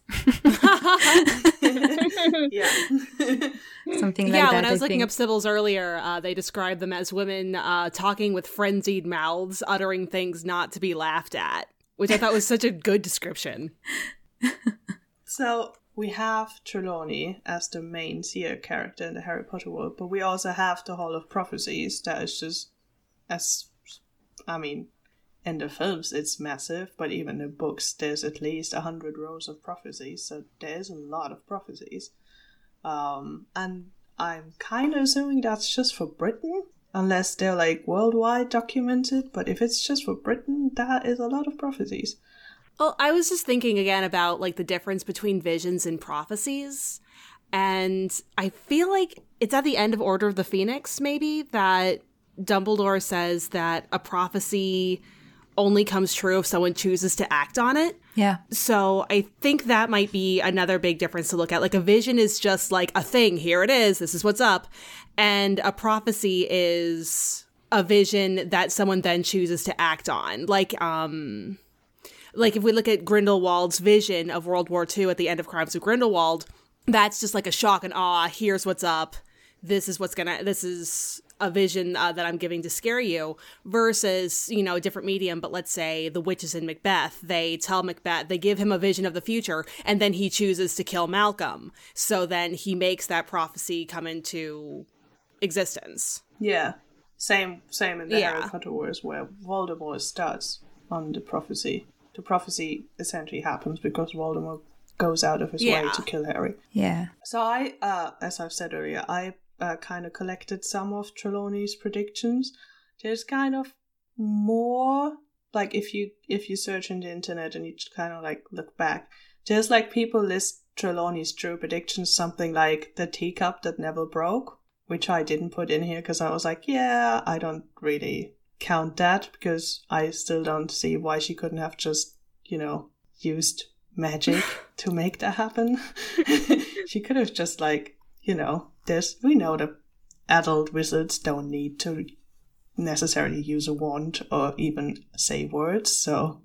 Yeah, something like yeah, that. Yeah, when I was I looking think. up Sibyls earlier, uh, they described them as women uh, talking with frenzied mouths, uttering things not to be laughed at, which I thought was such a good description. So we have Trelawney as the main seer character in the Harry Potter world, but we also have the Hall of Prophecies that is just, as, I mean, in the films it's massive, but even in the books there's at least a hundred rows of prophecies, so there's a lot of prophecies. Um, and I'm kind of assuming that's just for Britain, unless they're like worldwide documented, but if it's just for Britain, that is a lot of prophecies. Well, I was just thinking again about like the difference between visions and prophecies. And I feel like it's at the end of Order of the Phoenix, maybe, that Dumbledore says that a prophecy only comes true if someone chooses to act on it. Yeah. So I think that might be another big difference to look at. Like a vision is just like a thing. Here it is. This is what's up. And a prophecy is a vision that someone then chooses to act on. Like, um... Like, if we look at Grindelwald's vision of World War Two at the end of Crimes of Grindelwald, that's just like a shock and awe. Here's what's up. This is what's gonna, this is a vision uh, that I'm giving to scare you. Versus, you know, a different medium, but let's say the witches in Macbeth. They tell Macbeth, they give him a vision of the future, and then he chooses to kill Malcolm. So then he makes that prophecy come into existence. Yeah. Same, same in the Yeah. Harry Potter wars, where Voldemort starts on the prophecy. The prophecy essentially happens because Voldemort goes out of his Yeah. way to kill Harry. Yeah. So I, uh, as I've said earlier, I uh, kind of collected some of Trelawney's predictions. There's kind of more, like if you if you search in the internet and you kind of like look back, there's like people list Trelawney's true predictions, something like the teacup that never broke, which I didn't put in here because I was like, yeah, I don't really count that because I still don't see why she couldn't have just, you know, used magic to make that happen. She could have just like, you know, there's we know that adult wizards don't need to necessarily use a wand or even say words, so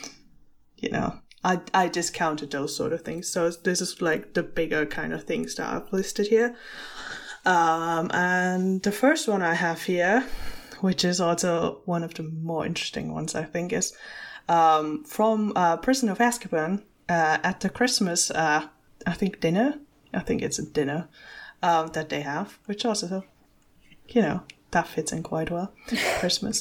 you know, I I discounted those sort of things. So this is like the bigger kind of things that I've listed here. Um, and the first one I have here, which is also one of the more interesting ones, I think, is um, from uh, Prison of Azkaban uh, at the Christmas, uh, I think, dinner. I think it's a dinner um, that they have, which also, you know, that fits in quite well. Christmas.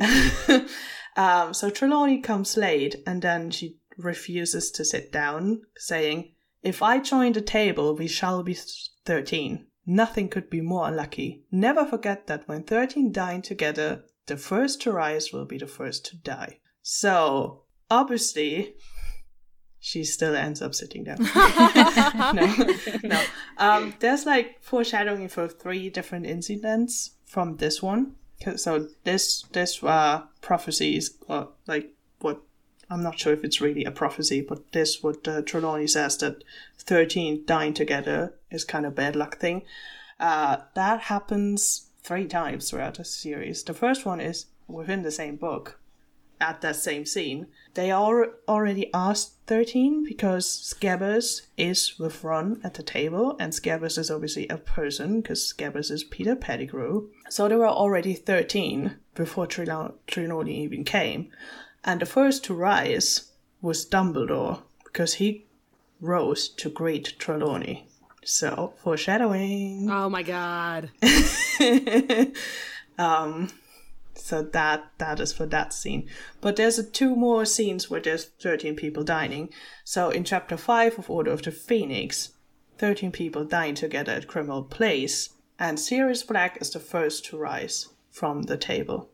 um, so Trelawney comes late and then she refuses to sit down, saying, "If I join the table, we shall be thirteen. Nothing could be more unlucky. Never forget that when thirteen dine together, the first to rise will be the first to die." So, obviously, she still ends up sitting down. no, no. Um, there's like foreshadowing for three different incidents from this one. So this this uh, prophecy is uh, like what, I'm not sure if it's really a prophecy, but this what uh, Trelawney says, that thirteen dying together is kind of bad luck thing. Uh, that happens three times throughout the series. The first one is within the same book, at that same scene. They are already asked thirteen because Scabbers is with Ron at the table, and Scabbers is obviously a person because Scabbers is Peter Pettigrew. So they were already thirteen before Trelawney even came. And the first to rise was Dumbledore, because he rose to greet Trelawney. So, foreshadowing. Oh my god. um, so that that is for that scene. But there's a, two more scenes where there's thirteen people dining. So in chapter five of Order of the Phoenix, thirteen people dine together at Grimmauld Place, and Sirius Black is the first to rise from the table.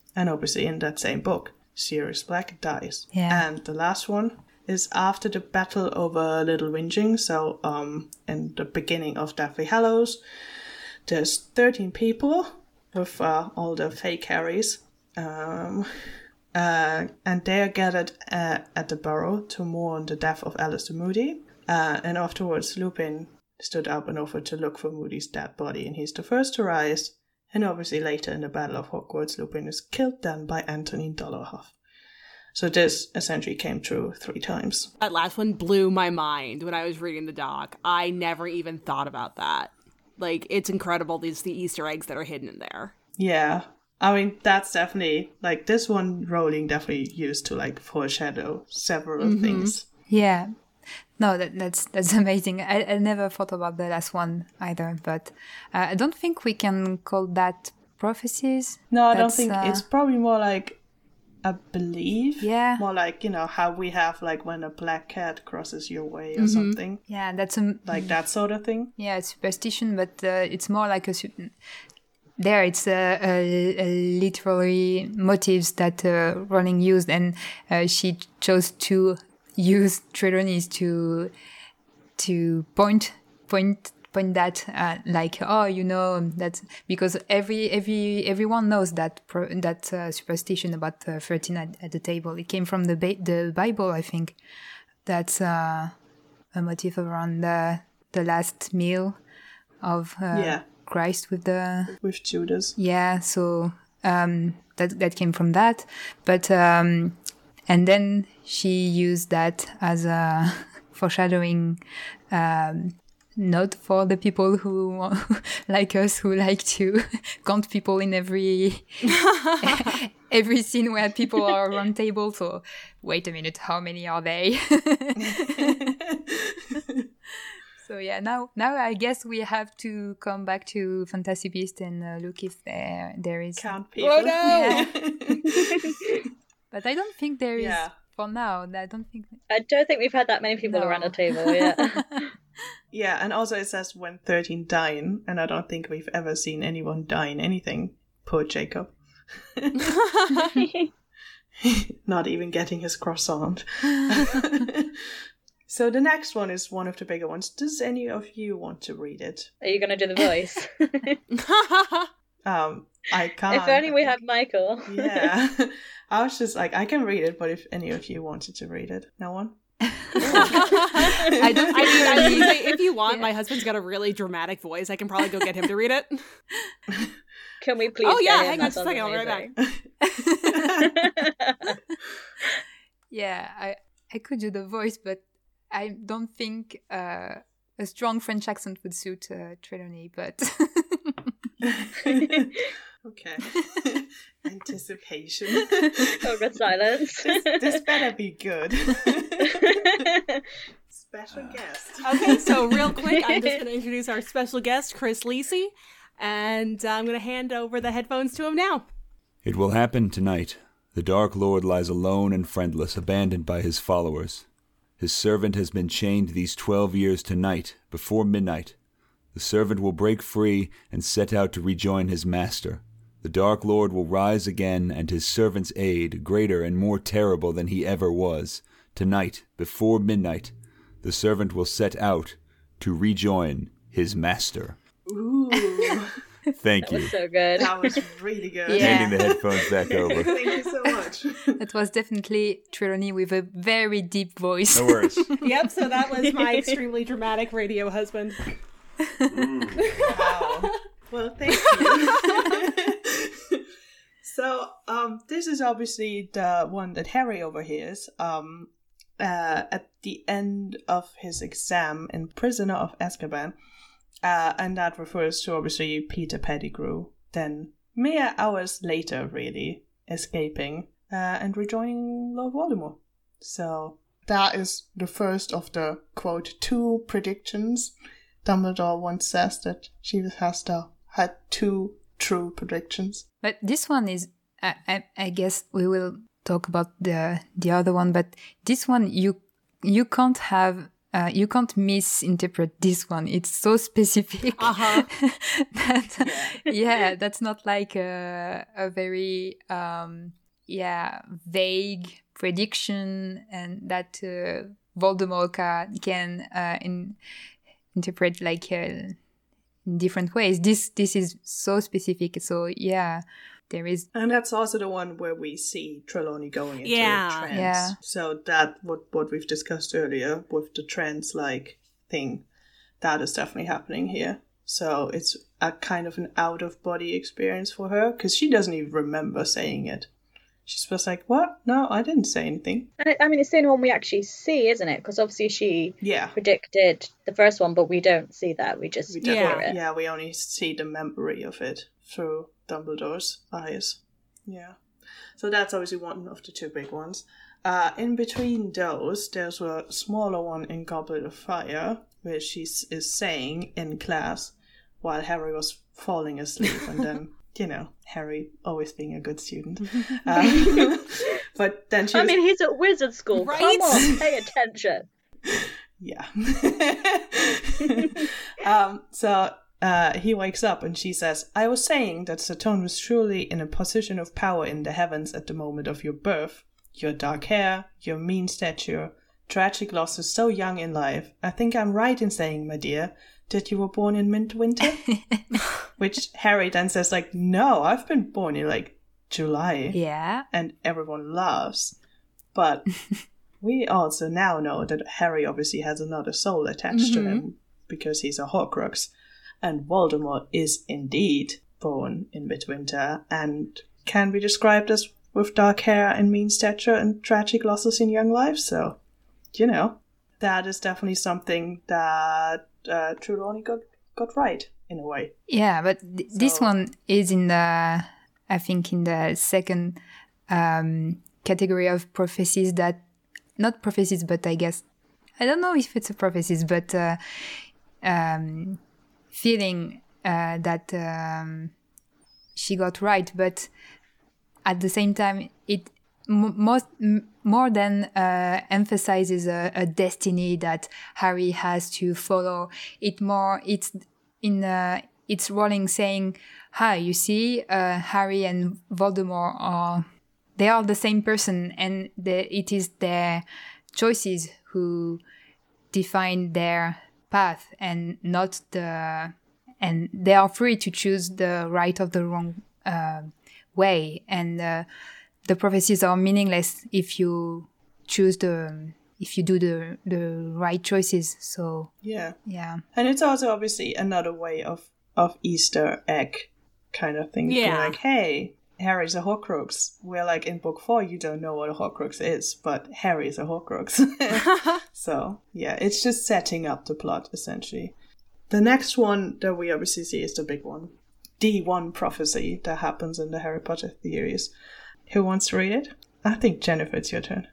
And obviously in that same book, Sirius Black dies. Yeah. And the last one is after the battle over Little Whinging. So um, in the beginning of Deathly Hallows, there's thirteen people with uh, all the fake Harrys. Um, uh, and they are gathered uh, at the Burrow to mourn the death of Alistair Moody. Uh, and afterwards, Lupin stood up and offered to look for Moody's dead body, and he's the first to rise. And obviously later in the Battle of Hogwarts, Lupin is killed then by Anthony Dolohov. So this essentially came true three times. That last one blew my mind when I was reading the doc. I never even thought about that. Like, it's incredible, these the Easter eggs that are hidden in there. Yeah. I mean, that's definitely, like, this one Rowling definitely used to, like, foreshadow several mm-hmm. things. Yeah. No, that, that's that's amazing. I, I never thought about the last one either, but uh, I don't think we can call that prophecies. No, I that's, don't think. Uh, it's probably more like a belief. Yeah. More like, you know, how we have, like, when a black cat crosses your way or mm-hmm. something. Yeah, that's a... Like that sort of thing. Yeah, it's superstition, but uh, it's more like a... There, it's a, a, a literary motives that uh, Rowling used, and uh, she chose to use Trelawney's to to point point point that uh, like, oh, you know, that because every every everyone knows that pro, that uh, superstition about uh, thirteen at, at the table. It came from the ba- the Bible, I think. That's uh, a motif around the the last meal of uh, yeah. Christ with the with Judas. Yeah, so um, that that came from that, but um, and then she used that as a foreshadowing um, note for the people who like us who like to count people in every every scene where people are around table. So wait a minute, how many are they? So yeah, now now I guess we have to come back to Fantasy Beast and uh, look if there there is count people. Oh no! Yeah. But I don't think there is yeah. for now. I don't think. I don't think we've had that many people No. around the table yet. Yeah, and also it says when thirteen dine, and I don't think we've ever seen anyone dine anything. Poor Jacob. Not even getting his croissant. So the next one is one of the bigger ones. Does any of you want to read it? Are you going to do the voice? um, I can't. If only we had Michael. Yeah. I was just like, I can read it, but if any of you wanted to read it. No one? I don't. I mean, I was gonna say, if you want, yeah. My husband's got a really dramatic voice. I can probably go get him to read it. Can we please? Oh yeah, hang on just a second. I'll be right back. Yeah, I I could do the voice, but I don't think uh, a strong French accent would suit uh, Trelawney. But okay, anticipation. Oh, good silence. This, this better be good. Special guest. Okay, so real quick, I'm just going to introduce our special guest, Chris Lisi, and uh, I'm going to hand over the headphones to him now. It will happen tonight. The Dark Lord lies alone and friendless, abandoned by his followers. His servant has been chained these twelve years tonight, before midnight. The servant will break free and set out to rejoin his master. The Dark Lord will rise again, and his servant's aid, greater and more terrible than he ever was. Tonight, before midnight, the servant will set out to rejoin his master. Ooh. Thank that you. Was so good. That was really good. Yeah. Handing the headphones back over. Thank you so much. That was definitely Trelawney with a very deep voice. No worries. Yep, so that was my extremely dramatic radio husband. Wow. Well, thank you. So, um, this is obviously the one that Harry overhears. Um, uh, at the end of his exam in Prisoner of Azkaban. Uh, and that refers to, obviously, Peter Pettigrew. Then, mere hours later, really, escaping uh, and rejoining Lord Voldemort. So, that is the first of the, quote, two predictions. Dumbledore once says that she has to, had two true predictions. But this one is, I, I, I guess we will talk about the the other one, but this one, you you can't have uh, you can't misinterpret this one. It's so specific. Uh-huh. that, yeah, that's not like a, a very um, yeah vague prediction, and that uh, Voldemort can, can uh, in, interpret like uh, in different ways. This this is so specific. So yeah. There is, and that's also the one where we see Trelawney going into Yeah. a trance. Yeah. So that what what we've discussed earlier with the trance-like thing, that is definitely happening here. So it's a kind of an out-of-body experience for her, because she doesn't even remember saying it. She's just like, "What? No, I didn't say anything." And it, I mean, it's the only one we actually see, isn't it? Because obviously she Yeah. predicted the first one, but we don't see that. We just We hear Yeah. it. Yeah, we only see the memory of it through Dumbledore's eyes. Yeah. So that's obviously one of the two big ones. Uh, in between those, there's a smaller one in Goblet of Fire, where she is saying in class while Harry was falling asleep, and then, you know, Harry always being a good student. Um, but then she I was, mean, he's at wizard school. Right? Come on, pay attention. yeah. um, so uh, he wakes up and she says, "I was saying that Saturn was surely in a position of power in the heavens at the moment of your birth. Your dark hair, your mean stature, tragic losses so young in life. I think I'm right in saying, my dear, that you were born in midwinter." Which Harry then says, like, "No, I've been born in, like, July." yeah. And everyone laughs. But we also now know that Harry obviously has another soul attached to him because he's a Horcrux. And Voldemort is indeed born in midwinter and can be described as with dark hair and mean stature and tragic losses in young life. So, you know, that is definitely something that uh, Trelawney got, got right in a way. Yeah, but th- this So- one is in the, I think, in the second um, category of prophecies that, not prophecies, but I guess, I don't know if it's a prophecies, but uh, um, feeling uh, that um, she got right. But at the same time, it m- most m- more than uh, emphasizes a, a destiny that Harry has to follow. It more it's in uh, it's Rowling saying, "Hi, you see, uh, Harry and Voldemort are they are the same person, and the, it is their choices who define their path, and not the and they are free to choose the right or the wrong uh, way, and uh, the prophecies are meaningless if you choose the if you do the the right choices." So Yeah. yeah, And it's also obviously another way of, of Easter egg kind of thing. Being Yeah. like, hey, Harry's a Horcrux. We're like, in book four, you don't know what a Horcrux is, but Harry's a Horcrux. So, yeah, it's just setting up the plot, essentially. The next one that we obviously see is the big one. The one prophecy that happens in the Harry Potter theories. Who wants to read it? I think, Jennifer, it's your turn.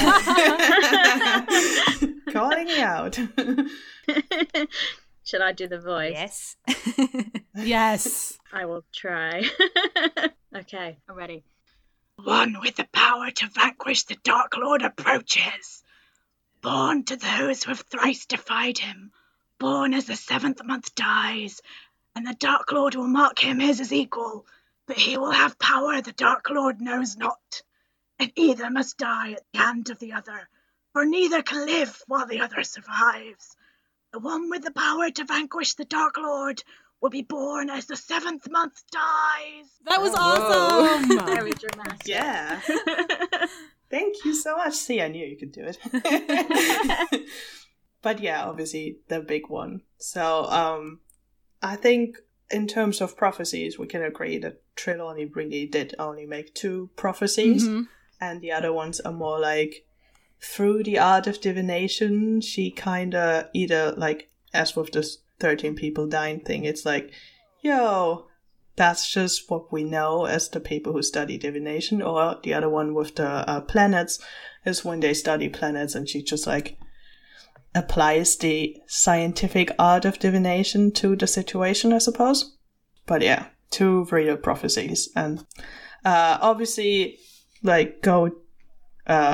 Calling me out. Should I do the voice? yes. Yes. I will try. Okay, I'm ready. One with the power to vanquish the Dark Lord approaches. Born to those who have thrice defied him, born as the seventh month dies, and the Dark Lord will mark him as his equal, but he will have power the Dark Lord knows not, and either must die at the hand of the other, for neither can live while the other survives. The one with the power to vanquish the Dark Lord will be born as the seventh month dies. That was awesome. Very dramatic. Yeah. Thank you so much. See, I knew you could do it. But yeah, obviously the big one. So um, I think in terms of prophecies, we can agree that Trelawney really did only make two prophecies. Mhm. And the other ones are more like, through the art of divination, she kind of either, like, as with this thirteen people dying thing, it's like, yo, that's just what we know as the people who study divination. Or the other one with the uh, planets is when they study planets and she just, like, applies the scientific art of divination to the situation, I suppose. But yeah, two real prophecies. And uh, obviously, like, go uh,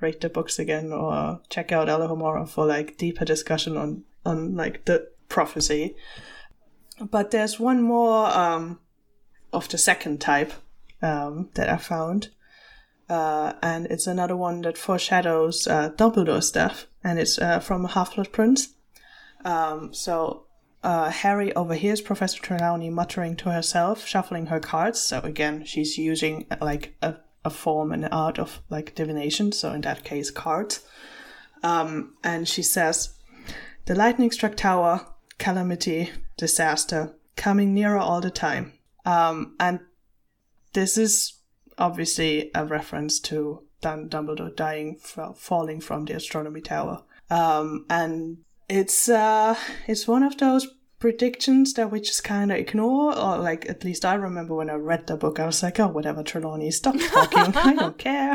read the books again or check out Alohomora for like deeper discussion on, on like the prophecy. But there's one more um, of the second type um, that I found. Uh, and it's another one that foreshadows uh, Dumbledore stuff. And it's uh, from Half-Blood Prince. Um, so uh, Harry overhears Professor Trelawney muttering to herself, shuffling her cards. So again, she's using like a, a form and art of like divination. So in that case, cards. Um, and she says, "The lightning-struck tower, calamity, disaster, coming nearer all the time." Um, and this is obviously a reference to Dan Dumbledore dying, f- falling from the astronomy tower. Um, and it's uh, it's one of those predictions that we just kind of ignore, or like at least I remember when I read the book, I was like, oh, whatever, Trelawney, stop talking, I don't care.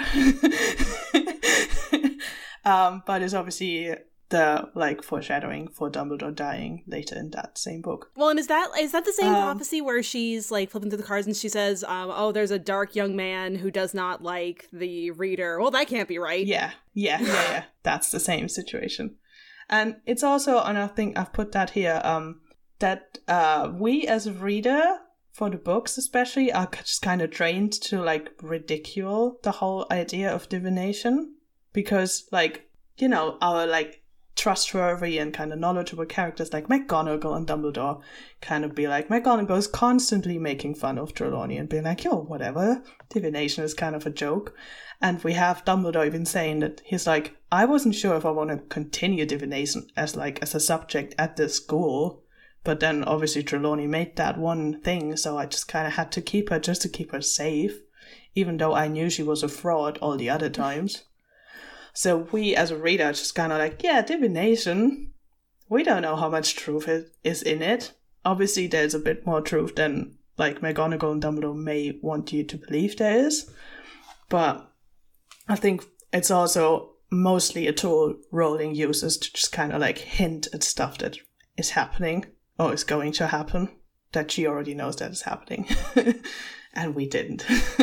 um, but it's obviously the like foreshadowing for Dumbledore dying later in that same book. Well, and is that is that the same um, prophecy where she's like flipping through the cards and she says, um, "Oh, there's a dark young man who does not like the reader." Well, that can't be right. Yeah, yeah, yeah, yeah. That's the same situation, and it's also, and I think I've put that here, um, that uh, we as a reader for the books especially are just kind of trained to like ridicule the whole idea of divination because, like, you know, our like trustworthy and kind of knowledgeable characters like McGonagall and Dumbledore kind of be like, McGonagall is constantly making fun of Trelawney and being like, yo, whatever, divination is kind of a joke. And we have Dumbledore even saying that he's like, I wasn't sure if I want to continue divination as like as a subject at this school, but then obviously Trelawney made that one thing, so I just kind of had to keep her just to keep her safe, even though I knew she was a fraud all the other times. So we, as a reader, just kind of like, yeah, divination, we don't know how much truth is in it. Obviously, there's a bit more truth than, like, McGonagall and Dumbledore may want you to believe there is. But I think it's also mostly a tool Rowling uses to just kind of, like, hint at stuff that is happening or is going to happen, that she already knows that is happening. And we didn't.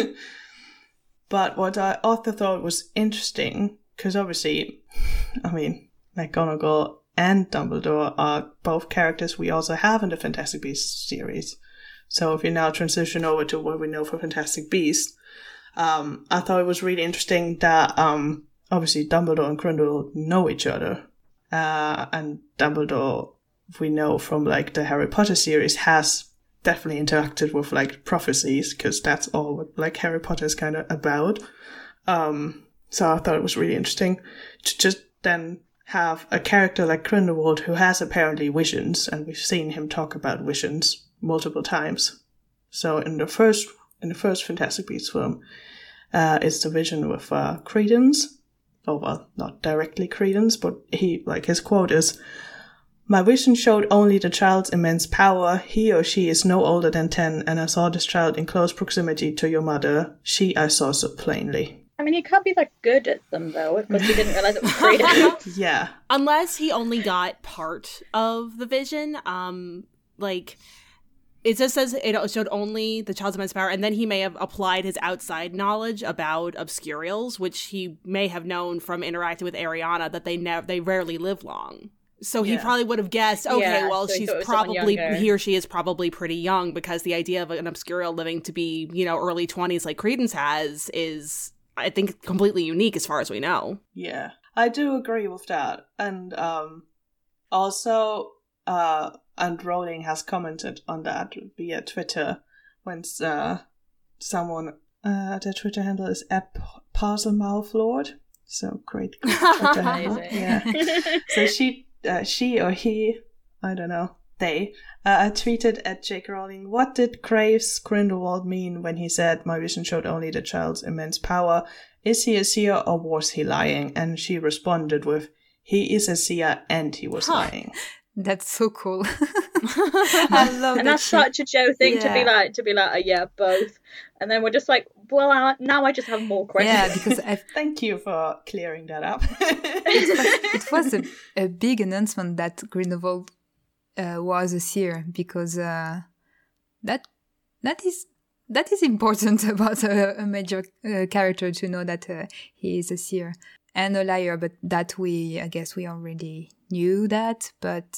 But what I also thought was interesting, because obviously, I mean, McGonagall and Dumbledore are both characters we also have in the Fantastic Beasts series. So if you now transition over to what we know for Fantastic Beasts, um, I thought it was really interesting that um, obviously Dumbledore and Grindelwald know each other. Uh, and Dumbledore, we know from like the Harry Potter series, has definitely interacted with like prophecies, because that's all what like Harry Potter is kind of about. Um... So I thought it was really interesting to just then have a character like Grindelwald who has apparently visions, and we've seen him talk about visions multiple times. So in the first in the first Fantastic Beasts film, uh, it's the vision with uh, Credence. Oh well, not directly Credence, but he like his quote is, "My vision showed only the child's immense power. He or she is no older than ten, and I saw this child in close proximity to your mother. She I saw so plainly." I mean, he can't be that good at them, though, because he didn't realise it was Credence. Yeah. Unless he only got part of the vision. Um, like, it just says it showed only the child's immense power, and then he may have applied his outside knowledge about obscurials, which he may have known from interacting with Ariana, that they never, they rarely live long. So he Yeah. probably would have guessed, okay, Yeah, well, so he she's thought it was someone probably, younger. he or she is probably pretty young, because the idea of an obscurial living to be, you know, early twenties like Credence has is, I think, completely unique as far as we know. Yeah, I do agree with that. And um, also, uh, and Rowling has commented on that via Twitter when uh, someone, uh, their Twitter handle is at Parselmouthlord. So great Twitter handle. Amazing. Yeah. So she, uh, she or he, I don't know, they, uh, tweeted at J K Rowling, "What did Graves Grindelwald mean when he said my vision showed only the child's immense power? Is he a seer or was he lying?" And she responded with, "He is a seer and he was Huh. lying." That's so cool. I love And that that's she- such a Joe thing to be Yeah. like, to be like, oh, yeah, both. And then we're just like, well, I, now I just have more questions. Yeah, because I Thank you for clearing that up. it was a, a big announcement that Grindelwald uh, was a seer, because uh, that that is that is important about a, a major uh, character to know that uh, he is a seer. and a liar, but that we, I guess we already knew that, but...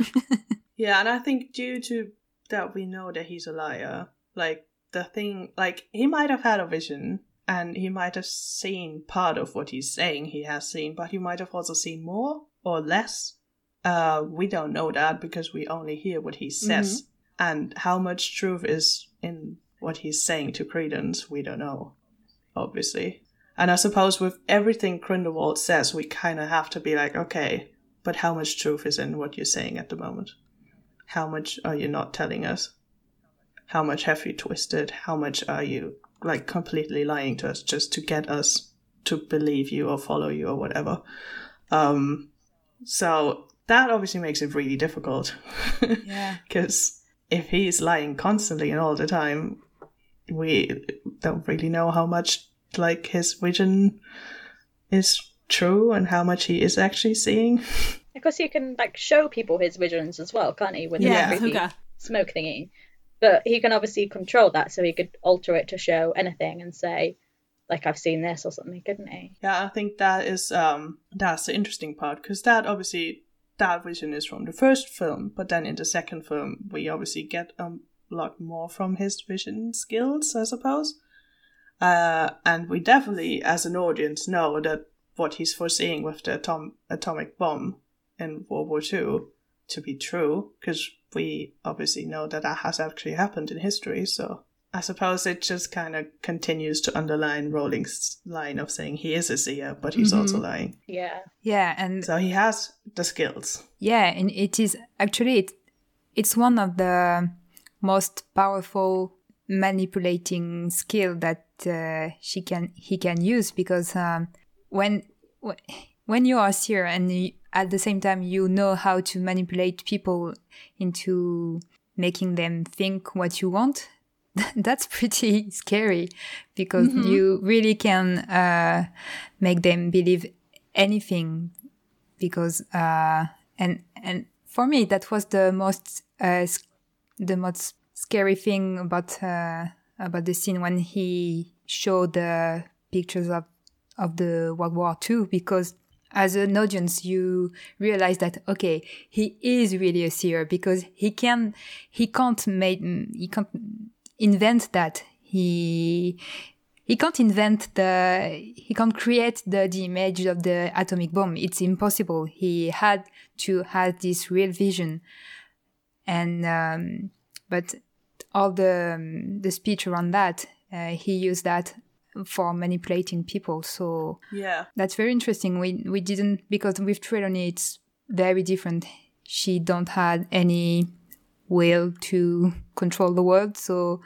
Yeah, and I think due to that we know that he's a liar, like, the thing, like, he might have had a vision, and he might have seen part of what he's saying he has seen, but he might have also seen more or less. Uh, we don't know that because we only hear what he says. Mm-hmm. And how much truth is in what he's saying to Credence, we don't know, obviously. And I suppose with everything Grindelwald says, we kind of have to be like, okay, but how much truth is in what you're saying at the moment? How much are you not telling us? How much have you twisted? How much are you, like, completely lying to us just to get us to believe you or follow you or whatever? Um, so that obviously makes it really difficult. Yeah. Because if he's lying constantly and all the time, we don't really know how much, like, his vision is true and how much he is actually seeing. Because he can, like, show people his visions as well, can't he? With yeah, the creepy okay. smoke thingy. But he can obviously control that, so he could alter it to show anything and say, like, I've seen this or something, couldn't he? Yeah, I think that is, um, that's the interesting part, because that obviously, that vision is from the first film, but then in the second film, we obviously get a lot more from his vision skills, I suppose. Uh, and we definitely, as an audience, know that what he's foreseeing with the atom- atomic bomb in World War Two to be true, because we obviously know that that has actually happened in history, so I suppose it just kind of continues to underline Rowling's line of saying he is a seer, but he's mm-hmm. also lying. Yeah. Yeah, and... So he has the skills. Yeah, and it is, actually, it, it's one of the most powerful manipulating skill that uh, she can he can use, because um, when when you are a seer and you, at the same time you know how to manipulate people into making them think what you want, that's pretty scary, because mm-hmm. you really can uh, make them believe anything. Because uh, and and for me that was the most uh, the most scary thing about uh, about the scene when he showed the pictures of of the World War Two, because as an audience you realize that okay, he is really a seer, because he can he can't make he can't invent that he he can't invent the he can't create the the image of the atomic bomb. It's impossible. He had to have this real vision, and um, but all the um, the speech around that, uh, he used that for manipulating people. So yeah, that's very interesting. We we didn't, because with Trelawney it's very different. She don't had any will to control the world, so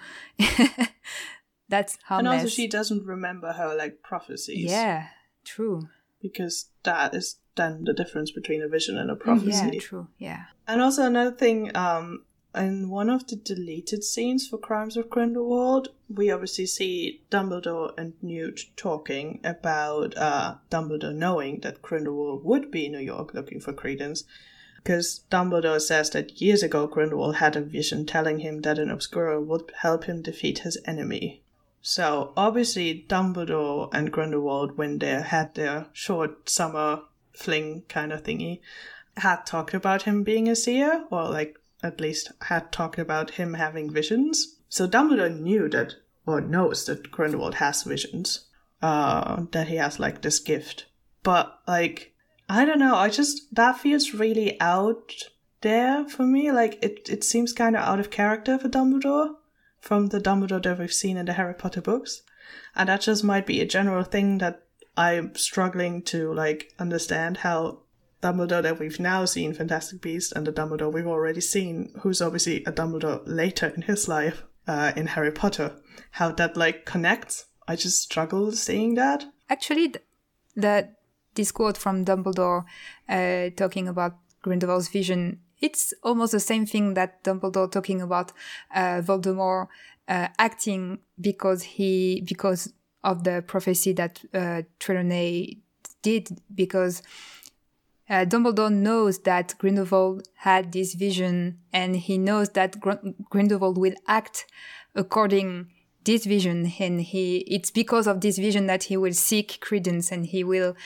that's how. And mess. also she doesn't remember her like prophecies. Yeah, true. Because that is then the difference between a vision and a prophecy. Yeah, true. Yeah. And also another thing, um, in one of the deleted scenes for Crimes of Grindelwald, we obviously see Dumbledore and Newt talking about uh, Dumbledore knowing that Grindelwald would be in New York looking for Credence. Because Dumbledore says that years ago Grindelwald had a vision telling him that an Obscura would help him defeat his enemy. So obviously Dumbledore and Grindelwald, when they had their short summer fling kind of thingy, had talked about him being a seer, or like at least had talked about him having visions. So Dumbledore knew that, or knows that Grindelwald has visions, uh, that he has like this gift. But like, I don't know, I just, that feels really out there for me. Like it, it seems kind of out of character for Dumbledore, from the Dumbledore that we've seen in the Harry Potter books. And that just might be a general thing that I'm struggling to like understand, how Dumbledore that we've now seen Fantastic Beasts and the Dumbledore we've already seen, who's obviously a Dumbledore later in his life uh, in Harry Potter, how that like connects. I just struggle seeing that. Actually, th- the this quote from Dumbledore uh, talking about Grindelwald's vision, it's almost the same thing that Dumbledore talking about uh, Voldemort uh, acting because he because of the prophecy that uh, Trelawney did, because uh, Dumbledore knows that Grindelwald had this vision, and he knows that Gr- Grindelwald will act according this vision, and he it's because of this vision that he will seek Credence, and he will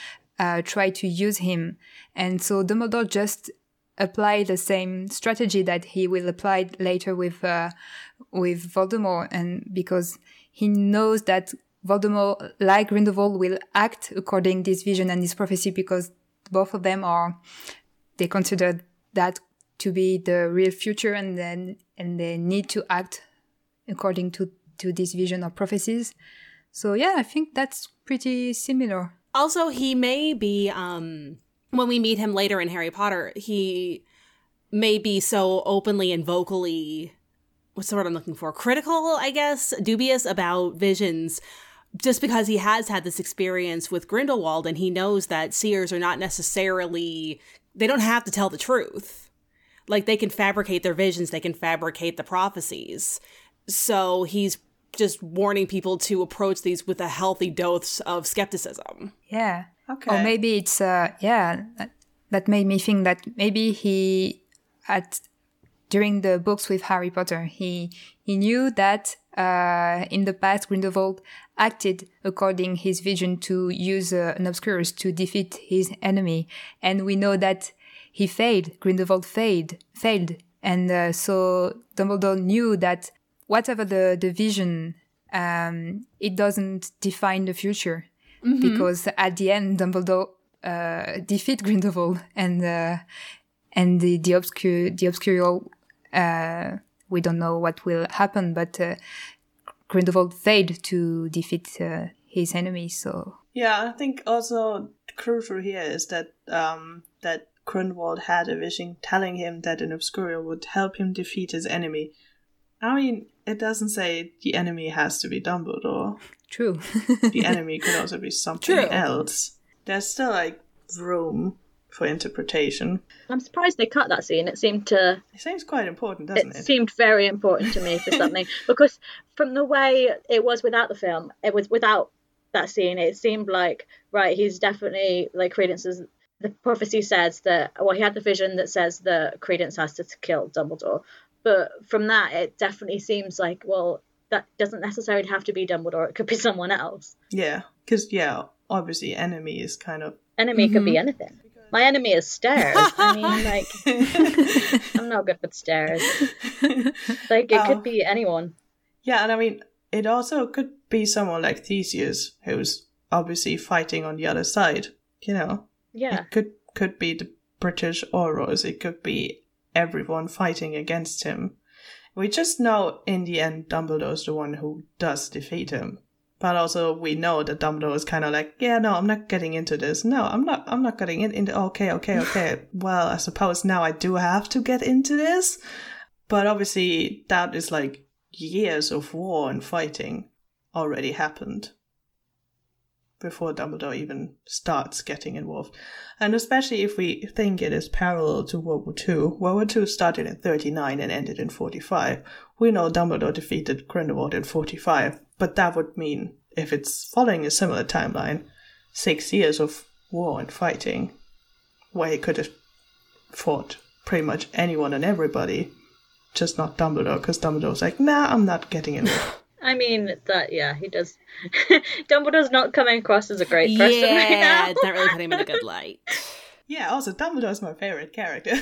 uh, try to use him. And so Dumbledore just apply the same strategy that he will apply later with uh, with Voldemort, and because he knows that Voldemort, like Grindelwald, will act according to this vision and this prophecy, because both of them are, they consider that to be the real future, and then and they need to act according to, to this vision or prophecies. So yeah, I think that's pretty similar. Also, he may be, um, when we meet him later in Harry Potter, he may be so openly and vocally, what's the word I'm looking for? Critical, I guess, dubious about visions, just because he has had this experience with Grindelwald, and he knows that seers are not necessarily, they don't have to tell the truth. Like, they can fabricate their visions, they can fabricate the prophecies. So he's just warning people to approach these with a healthy dose of skepticism. Yeah. Okay. Or maybe it's, uh, yeah, that, that made me think that maybe he, at during the books with Harry Potter, he he knew that uh, in the past Grindelwald acted according his vision to use uh, an Obscurus to defeat his enemy, and we know that he failed. Grindelwald failed, failed, and uh, so Dumbledore knew that whatever the the vision, um, it doesn't define the future, mm-hmm. because at the end Dumbledore uh, defeat Grindelwald, and uh, and the the obscure the obscurial. Uh, we don't know what will happen, but uh, Grindelwald failed to defeat uh, his enemy. So yeah, I think also crucial here is that um, that Grindelwald had a vision telling him that an Obscurial would help him defeat his enemy. I mean, it doesn't say the enemy has to be Dumbledore. True. The enemy could also be something True. else. There's still like room for interpretation. I'm surprised they cut that scene. It seemed to... It seems quite important, doesn't it? It seemed very important to me for something. Because from the way it was without the film, it was without that scene, it seemed like, right, he's definitely, like, Credence's... The prophecy says that... Well, he had the vision that says that Credence has to kill Dumbledore. But from that, it definitely seems like, well, that doesn't necessarily have to be Dumbledore. It could be someone else. Yeah, because, yeah, obviously enemy is kind of... Enemy Mm-hmm. could be anything. My enemy is stairs. I mean, like, I'm not good with stairs. Like, it Oh. could be anyone. Yeah, and I mean, it also could be someone like Theseus, who's obviously fighting on the other side, you know? Yeah. It could, could be the British Aurors, it could be everyone fighting against him. We just know, in the end, Dumbledore's the one who does defeat him. But also, we know that Dumbledore is kind of like, yeah, no, I'm not getting into this. No, I'm not. I'm not getting in, into. Okay, okay, okay. Well, I suppose now I do have to get into this. But obviously, that is like years of war and fighting already happened before Dumbledore even starts getting involved. And especially if we think it is parallel to World War Two. World War Two started in thirty-nine and ended in forty-five. We know Dumbledore defeated Grindelwald in forty-five. But that would mean, if it's following a similar timeline, six years of war and fighting, where he could have fought pretty much anyone and everybody, just not Dumbledore, because Dumbledore's like, nah, I'm not getting in there. I mean, that, yeah, he does. Dumbledore's not coming across as a great person yeah, right now. it's not really putting him in a good light. Yeah, also, Dumbledore's my favorite character.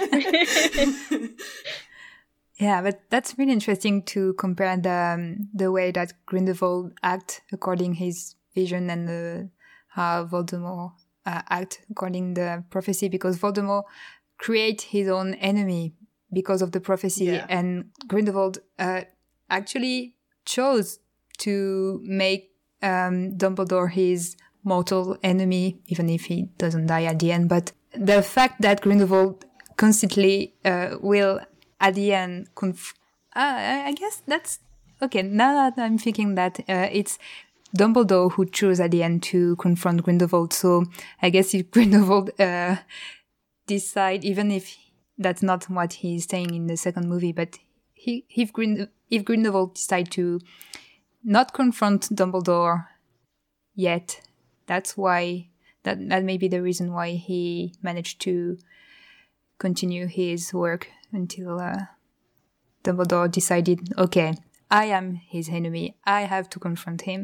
yeah, but that's really interesting to compare the um, the way that Grindelwald act according his vision and the, how Voldemort uh, act according the prophecy, because Voldemort create his own enemy because of the prophecy, Yeah. and Grindelwald uh, actually chose to make um, Dumbledore his mortal enemy, even if he doesn't die at the end. But the fact that Grindelwald constantly uh, will, at the end, conf- uh, I guess that's okay. Now that I'm thinking that uh, it's Dumbledore who chose at the end to confront Grindelwald. So I guess if Grindelwald uh, decide, even if that's not what he's saying in the second movie, but he, if Grind- if Grindelwald decide to not confront Dumbledore yet, that's why that that may be the reason why he managed to continue his work until uh, Dumbledore decided, okay, I am his enemy. I have to confront him.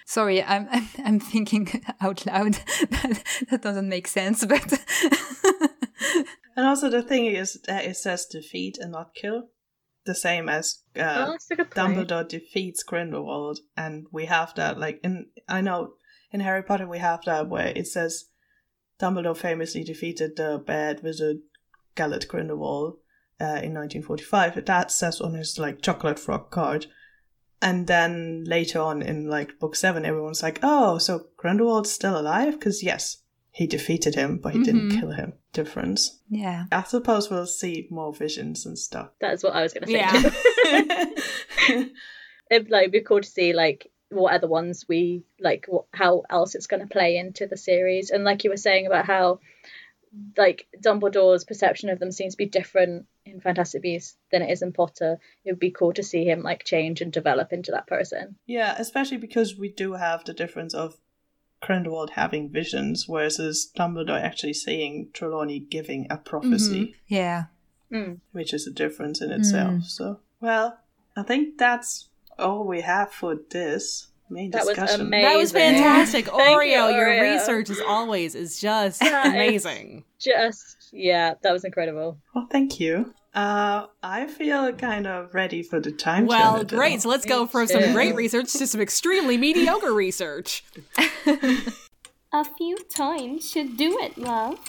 Sorry, I'm I'm, I'm thinking out loud. that, that doesn't make sense, but And also the thing is that it says defeat and not kill, the same as uh, Oh, that's a good point. Dumbledore defeats Grindelwald, and we have that like in I know in Harry Potter we have that where it says Dumbledore famously defeated the bad wizard Gellert Grindelwald uh, in nineteen forty-five. That says on his like chocolate frog card. And then later on in like book seven, everyone's like, "Oh, so Grindelwald's still alive?" Because yes, he defeated him, but he Mm-hmm. didn't kill him. Difference. yeah. I suppose we'll see more visions and stuff. That's what I was going to say. Yeah. too. It'd like be cool to see like what other ones we like, what, how else it's going to play into the series, and like you were saying about how like Dumbledore's perception of them seems to be different in Fantastic Beasts than it is in Potter. It would be cool to see him like change and develop into that person. Yeah, especially because we do have the difference of Grindelwald having visions, versus Dumbledore actually seeing Trelawney giving a prophecy, Yeah. Mm. which is a difference in itself. So, well, I think that's all we have for this main That was discussion. amazing. That was fantastic. Thank Oreo, you, your Oreo. research as always is just Yeah, it's- amazing. Just yeah, that was incredible. Well, thank you. Uh, I feel kind of ready for the time Well, turner, though. great. So let's go from some great research to some extremely mediocre research. A few times should do it, love.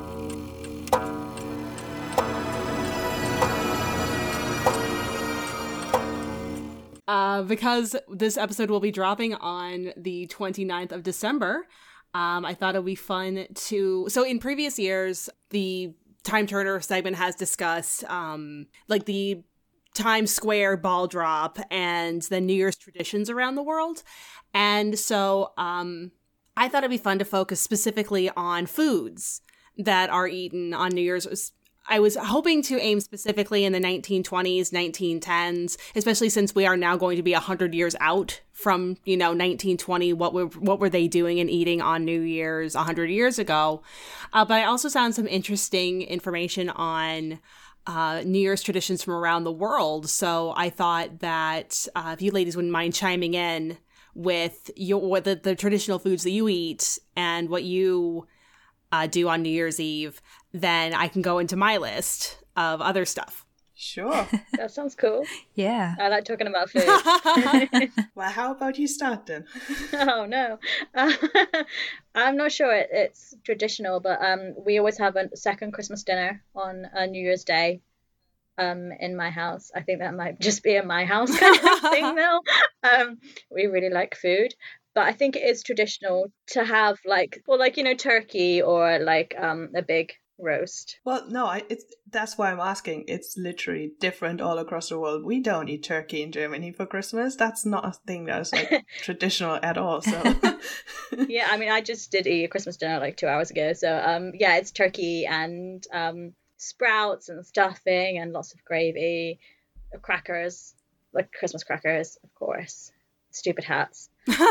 Uh, because this episode will be dropping on the twenty-ninth of December, um, I thought it would be fun to... So in previous years, the Time Turner segment has discussed um, like the Times Square ball drop and the New Year's traditions around the world. And so um, I thought it'd be fun to focus specifically on foods that are eaten on New Year's. I was hoping to aim specifically in the nineteen twenties, nineteen tens, especially since we are now going to be one hundred years out from, you know, nineteen twenty. What were, what were they doing and eating on New Year's one hundred years ago? Uh, but I also found some interesting information on uh, New Year's traditions from around the world. So I thought that uh, if you ladies wouldn't mind chiming in with your what the, the traditional foods that you eat and what you uh, do on New Year's Eve, then I can go into my list of other stuff. Sure. That sounds cool. Yeah. I like talking about food. Well, how about you start then? Oh no, uh, I'm not sure it, it's traditional, but um, we always have a second Christmas dinner on uh, New Year's Day. Um, in my house, I think that might just be in my house kind of thing now. Um, we really like food, but I think it is traditional to have like, well, like you know, turkey or like um a big roast. Well, no, I, it's that's why I'm asking. It's literally different all across the world. We don't eat turkey in Germany for Christmas. That's not a thing that's like traditional at all. So, Yeah, I mean, I just did eat a Christmas dinner like two hours ago. So, um, yeah, it's turkey and um, sprouts and stuffing and lots of gravy, crackers, like Christmas crackers, of course. Stupid hats.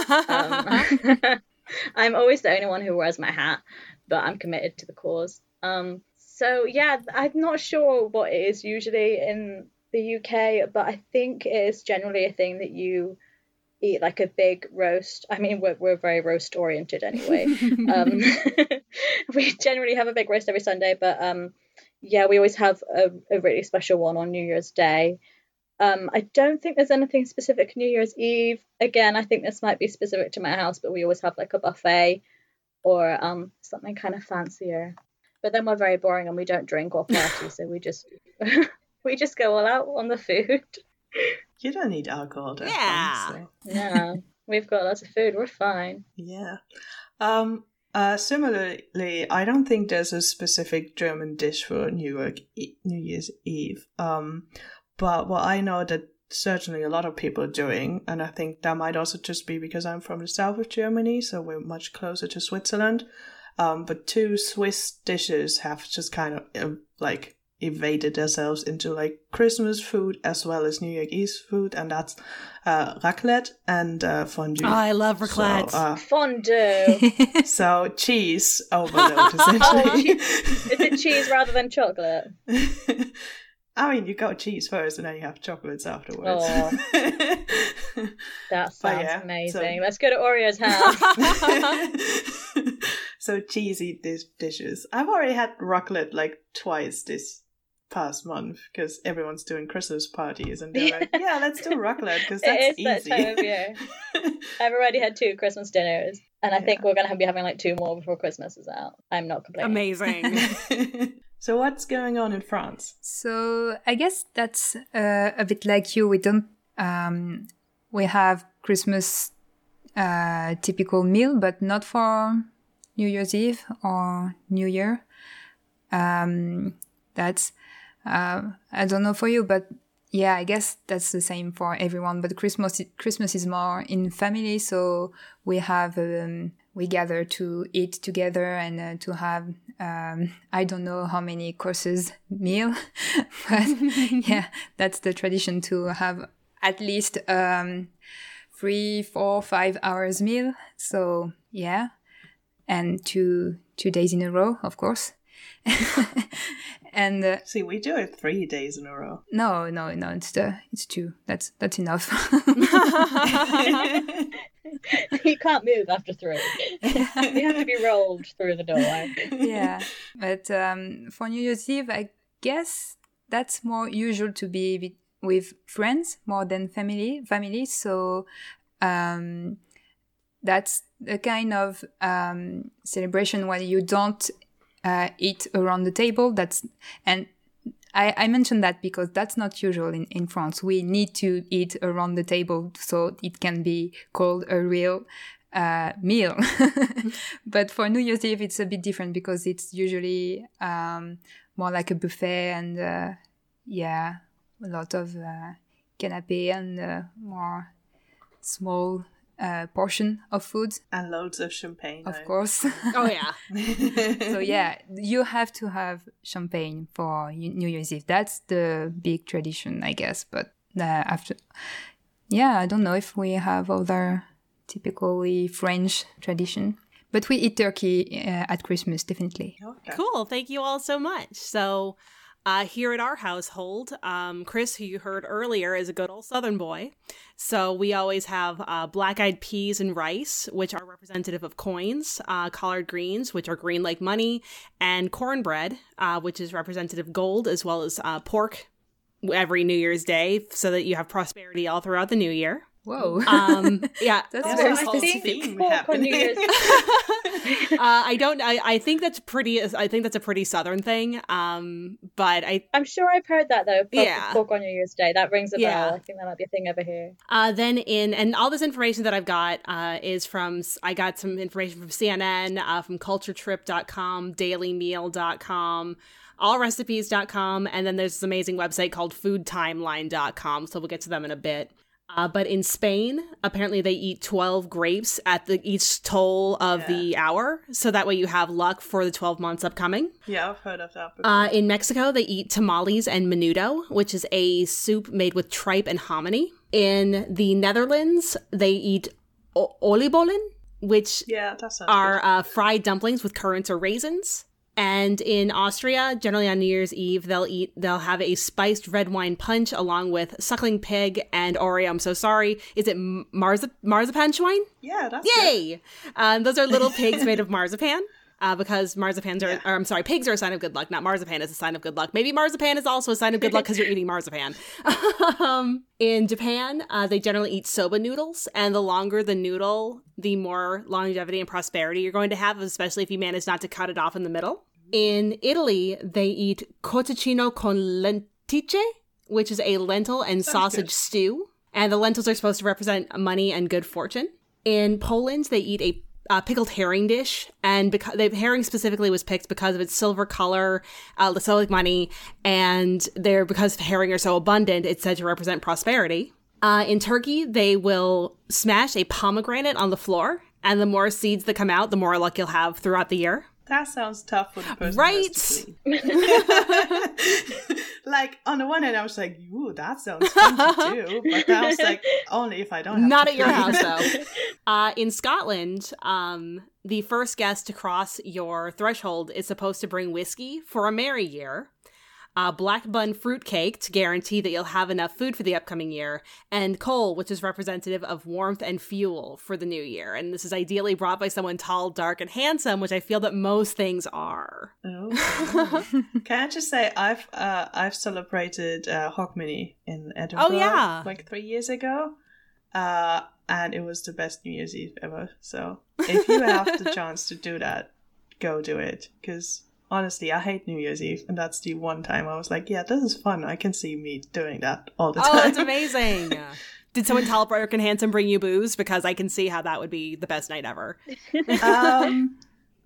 Um, I'm always the only one who wears my hat, but I'm committed to the cause. Um, so, yeah, I'm not sure what it is usually in the U K, but I think it is generally a thing that you eat like a big roast. I mean, we're, we're very roast oriented anyway. um, we generally have a big roast every Sunday, but um, yeah, we always have a, a really special one on New Year's Day. Um, I don't think there's anything specific New Year's Eve. Again, I think this might be specific to my house, but we always have like a buffet or um, something kind of fancier. But then we're very boring and we don't drink or party, so we just we just go all out on the food. you don't need alcohol to have Yeah. fun, so. Yeah, we've got lots of food. We're fine. Yeah. Um. Uh. Similarly, I don't think there's a specific German dish for New York e- New Year's Eve. Um. But what I know that certainly a lot of people are doing, and I think that might also just be because I'm from the south of Germany, so we're much closer to Switzerland. Um. But two Swiss dishes have just kind of uh, like evaded themselves into like Christmas food as well as New Year's Eve food, and that's uh, raclette and uh, fondue. Oh, I love raclette. So, uh, Fondue. so cheese overload Oh, essentially. che- is it cheese rather than chocolate? I mean, you go cheese first and then you have chocolates afterwards. Oh, that sounds yeah, amazing. so- Let's go to Oreo's house. So cheesy dish- dishes. I've already had raclette like twice this past month because everyone's doing Christmas parties and they're like, yeah, let's do raclette because that's It is easy. that time of year. I've already had two Christmas dinners, and I think Yeah. we're going to be having like two more before Christmas is out. I'm not complaining. Amazing. So what's going on in France? So I guess that's uh, a bit like you. We don't. Um, we have Christmas uh, typical meal, but not for New Year's Eve or New Year. Um, that's. Uh, I don't know for you, but yeah, I guess that's the same for everyone. But Christmas, Christmas is more in family, so we have um, we gather to eat together and uh, to have um, I don't know how many courses meal, but yeah, that's the tradition to have at least um, three, four, five hours meal. So yeah, and two two days in a row, of course. And uh, See, we do it three days in a row. no, no, no, it's the it's two. That's that's enough. You can't move after three. You have to be rolled through the door. Yeah, but um, for New Year's Eve, I guess that's more usual to be with, with friends more than family. Family, so um, that's a kind of um, celebration where you don't uh, eat around the table. That's and. I, I mentioned that because that's not usual in, in France. We need to eat around the table so it can be called a real uh, meal. But for New Year's Eve, it's a bit different because it's usually um, more like a buffet and, uh, yeah, a lot of uh, canapé and uh, more small uh, portion of food, And loads of champagne. of I- course. Oh yeah. So yeah, you have to have champagne for New Year's Eve. That's the big tradition, I guess. But uh, after, yeah, I don't know if we have other typically French tradition. But we eat turkey uh, at Christmas, definitely. Okay. Cool. Thank you all so much. So, uh, here at our household, um, Chris, who you heard earlier, is a good old Southern boy. So we always have uh, black-eyed peas and rice, which are representative of coins, uh, collard greens, which are green like money, and cornbread, uh, which is representative gold, as well as uh, pork every New Year's Day, so that you have prosperity all throughout the new year. Whoa. Um, yeah. That's There's very a whole specific. theme Pork on happening. New Year's. uh, I don't. I, I think that's pretty. I think that's a pretty southern thing. Um, but I. I'm sure I've heard that though. Pork, Yeah. pork on New Year's Day. That rings a Yeah. bell. I think that might be a thing over here. Uh, then in and all this information that I've got uh, is from. I got some information from C N N, uh, from culture trip dot com, daily meal dot com, all recipes dot com, and then there's this amazing website called food timeline dot com. So we'll get to them in a bit. Uh, but in Spain, apparently they eat twelve grapes at the each toll of Yeah. the hour, so that way you have luck for the twelve months upcoming. Yeah, I've heard of that before. Uh, in Mexico, they eat tamales and menudo, which is a soup made with tripe and hominy. In the Netherlands, they eat o- oliebollen, which yeah, that sounds are good. uh, fried dumplings with currants or raisins. And in Austria, generally on New Year's Eve, they'll eat. They'll have a spiced red wine punch along with suckling pig and Oreo. I'm so sorry. Is it marzi- marzipan schwein? Yeah, that's Yay! Um, those are little pigs made of marzipan. Uh, because marzipans are, Yeah. or I'm sorry, pigs are a sign of good luck. Not marzipan is a sign of good luck. Maybe marzipan is also a sign of good luck because you're eating marzipan. um, in Japan, uh, they generally eat soba noodles, and the longer the noodle, the more longevity and prosperity you're going to have, especially if you manage not to cut it off in the middle. In Italy, they eat cotticino con lenticchie, which is a lentil and Sounds sausage good. stew, and the lentils are supposed to represent money and good fortune. In Poland, they eat a uh, pickled herring dish, and because the herring specifically was picked because of its silver color, uh, so like money, and they're because herring are so abundant, it's said to represent prosperity. Uh, in Turkey, they will smash a pomegranate on the floor, and the more seeds that come out, the more luck you'll have throughout the year. That sounds tough for the person who Right? has to clean. Like, on the one hand, I was like, ooh, that sounds fun to do. But then I was like, only if I don't have Not to at your clean. house, though. Uh, in Scotland, um, the first guest to cross your threshold is supposed to bring whiskey for a merry year. uh, black bun fruitcake to guarantee that you'll have enough food for the upcoming year, and coal, which is representative of warmth and fuel for the new year. And this is ideally brought by someone tall, dark, and handsome, which I feel that most things are. Oh. Can I just say, I've uh, I've celebrated uh, Hogmanay in Edinburgh Oh, yeah. like three years ago, uh, and it was the best New Year's Eve ever. So if you have the chance to do that, go do it, because honestly, I hate New Year's Eve, and that's the one time I was like, yeah, this is fun. I can see me doing that all the time. Oh, that's amazing. Did someone tall, dark, and handsome bring you booze? Because I can see how that would be the best night ever. um,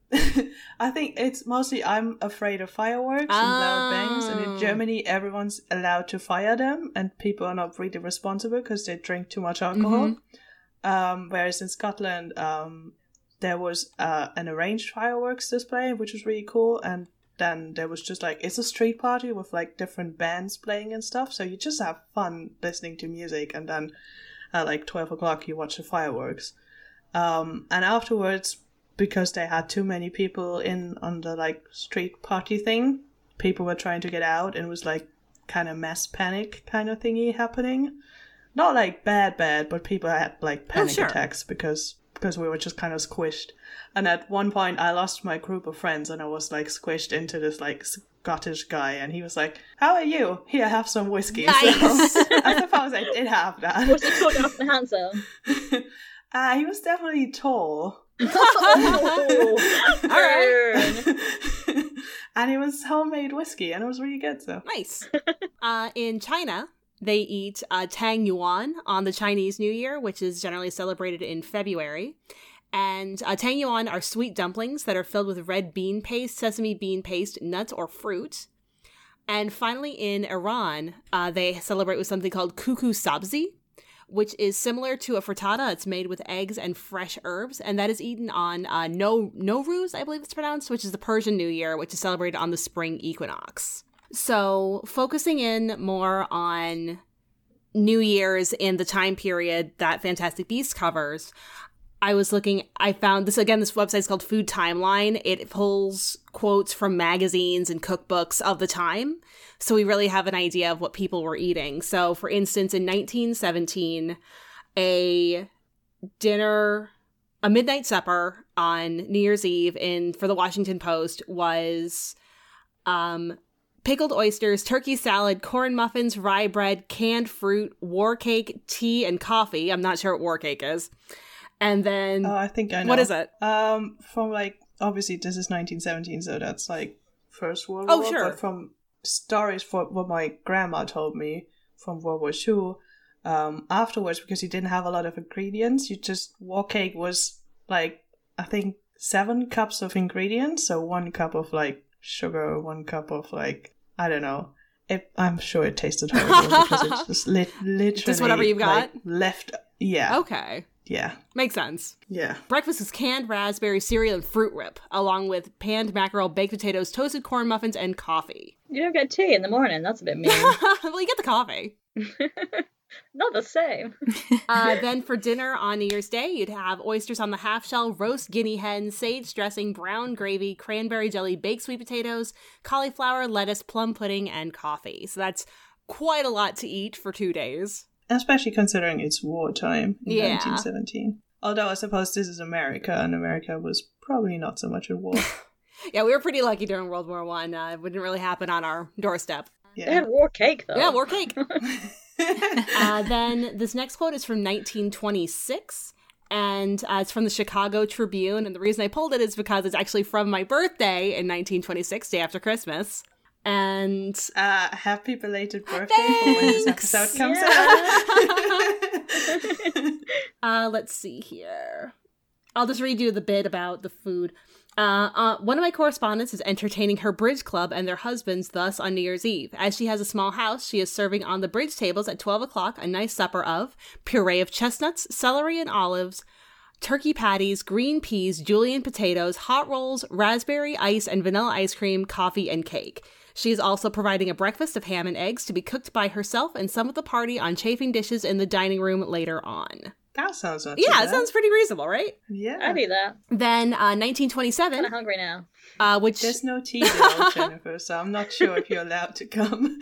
I think it's mostly I'm afraid of fireworks Oh. and loud bangs, and in Germany, everyone's allowed to fire them, and people are not really responsible because they drink too much alcohol. Mm-hmm. Um, whereas in Scotland, um, there was uh, an arranged fireworks display, which was really cool. And then there was just like, it's a street party with like different bands playing and stuff. So you just have fun listening to music. And then at like twelve o'clock, you watch the fireworks. Um, and afterwards, because they had too many people in on the like street party thing, people were trying to get out, and it was like kind of mass panic kind of thingy happening. Not like bad, bad, but people had like panic Oh, sure. attacks because because we were just kind of squished. And at one point I lost my group of friends, and I was like squished into this like Scottish guy, and he was like, how are you? Here, have some whiskey. Nice. So I suppose I did have that. Was he tall enough and handsome? uh, he was definitely tall. Oh, All right. burn. And it was homemade whiskey, and it was really good. So Nice. Uh, in China, they eat uh, Tang Yuan on the Chinese New Year, which is generally celebrated in February. And uh, Tang Yuan are sweet dumplings that are filled with red bean paste, sesame bean paste, nuts, or fruit. And finally, in Iran, uh, they celebrate with something called kuku sabzi, which is similar to a frittata. It's made with eggs and fresh herbs, and that is eaten on uh, no Nowruz, I believe it's pronounced, which is the Persian New Year, which is celebrated on the spring equinox. So focusing in more on New Year's in the time period that Fantastic Beasts covers, I was looking, I found this, again, this website is called Food Timeline. It pulls quotes from magazines and cookbooks of the time. So we really have an idea of what people were eating. So for instance, in nineteen seventeen, a dinner, a midnight supper on New Year's Eve in for the Washington Post was um, pickled oysters, turkey salad, corn muffins, rye bread, canned fruit, war cake, tea, and coffee. I'm not sure what war cake is. And then, oh, I think I know. What is it? Um, from like, obviously this is nineteen seventeen, so that's like First World Oh, War. sure. But from stories for what my grandma told me from World War Two, um, afterwards, because you didn't have a lot of ingredients, you just, war cake was like, I think seven cups of ingredients. So one cup of like sugar, one cup of like, I don't know. It, I'm sure it tasted horrible because it's just li- literally Just whatever you've got? like, left. Yeah. Okay. Yeah. Makes sense. Yeah. Breakfast is canned raspberry cereal and fruit rip, along with panned mackerel, baked potatoes, toasted corn muffins, and coffee. You don't get tea in the morning. That's a bit mean. Well, you get the coffee. Not the same. Uh, then for dinner on New Year's Day, you'd have oysters on the half shell, roast guinea hen, sage dressing, brown gravy, cranberry jelly, baked sweet potatoes, cauliflower, lettuce, plum pudding, and coffee. So that's quite a lot to eat for two days. Especially considering it's wartime in Yeah. nineteen seventeen. Although I suppose this is America, and America was probably not so much at war. Yeah, we were pretty lucky during World War One. Uh, it wouldn't really happen on our doorstep. They Yeah. had war cake, though. Yeah, war cake. uh, then this next quote is from nineteen twenty-six, and uh, it's from the Chicago Tribune. And the reason I pulled it is because it's actually from my birthday in nineteen twenty-six, day after Christmas. And Uh, happy belated birthday for when this Thanks. episode comes Yeah. out. uh, let's see here. I'll just read you the bit about the food. Uh, uh, one of my correspondents is entertaining her bridge club and their husbands thus on New Year's Eve. As she has a small house, she is serving on the bridge tables at twelve o'clock a nice supper of puree of chestnuts, celery and olives, turkey patties, green peas, julienne potatoes, hot rolls, raspberry ice and vanilla ice cream, coffee, and cake. She is also providing a breakfast of ham and eggs to be cooked by herself and some of the party on chafing dishes in the dining room later on. That sounds not too Yeah, bad. it sounds pretty reasonable, right? Yeah. I'd eat that. Then uh, nineteen twenty-seven, I'm hungry now. uh, which There's no tea though, Jennifer, so I'm not sure if you're allowed to come.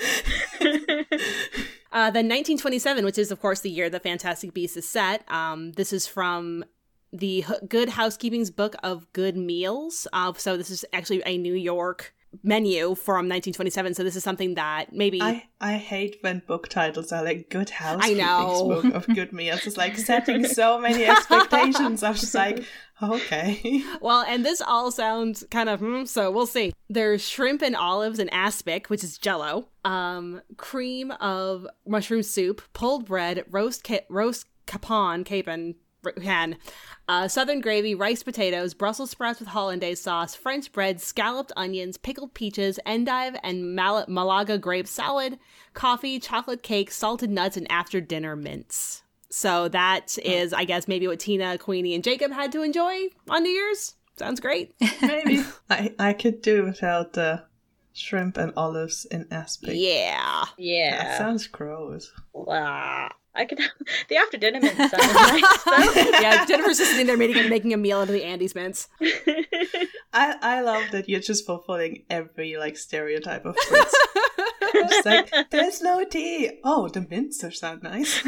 uh, then nineteen twenty-seven, which is of course the year that Fantastic Beasts is set. Um, this is from the H- Good Housekeeping's Book of Good Meals. Uh, so this is actually a New York menu from nineteen twenty-seven. So this is something that maybe I, I hate when book titles are like Good Housekeeping's know. Book of Good Meals. It's like setting so many expectations. I was just like, okay. Well, and this all sounds kind of, hmm, so we'll see. There's shrimp and olives and aspic, which is jello, um, cream of mushroom soup, pulled bread, roast ca- roast capon, capon, pan, uh, southern gravy, rice potatoes, Brussels sprouts with hollandaise sauce, French bread, scalloped onions, pickled peaches, endive and Mal- Malaga grape salad, coffee, chocolate cake, salted nuts, and after dinner mints. So that is, I guess, maybe what Tina, Queenie, and Jacob had to enjoy on New Year's. Sounds great. Maybe. I, I could do without the shrimp and olives in aspic. Yeah. Yeah. That sounds gross. Wow. I could have the after dinner mints sound nice though. Yeah, Jennifer's just sitting there making, making a meal out of the Andes mints. I, I love that you're just fulfilling every like stereotype of Brits. It's like, there's no tea. Oh, the mints are sound nice.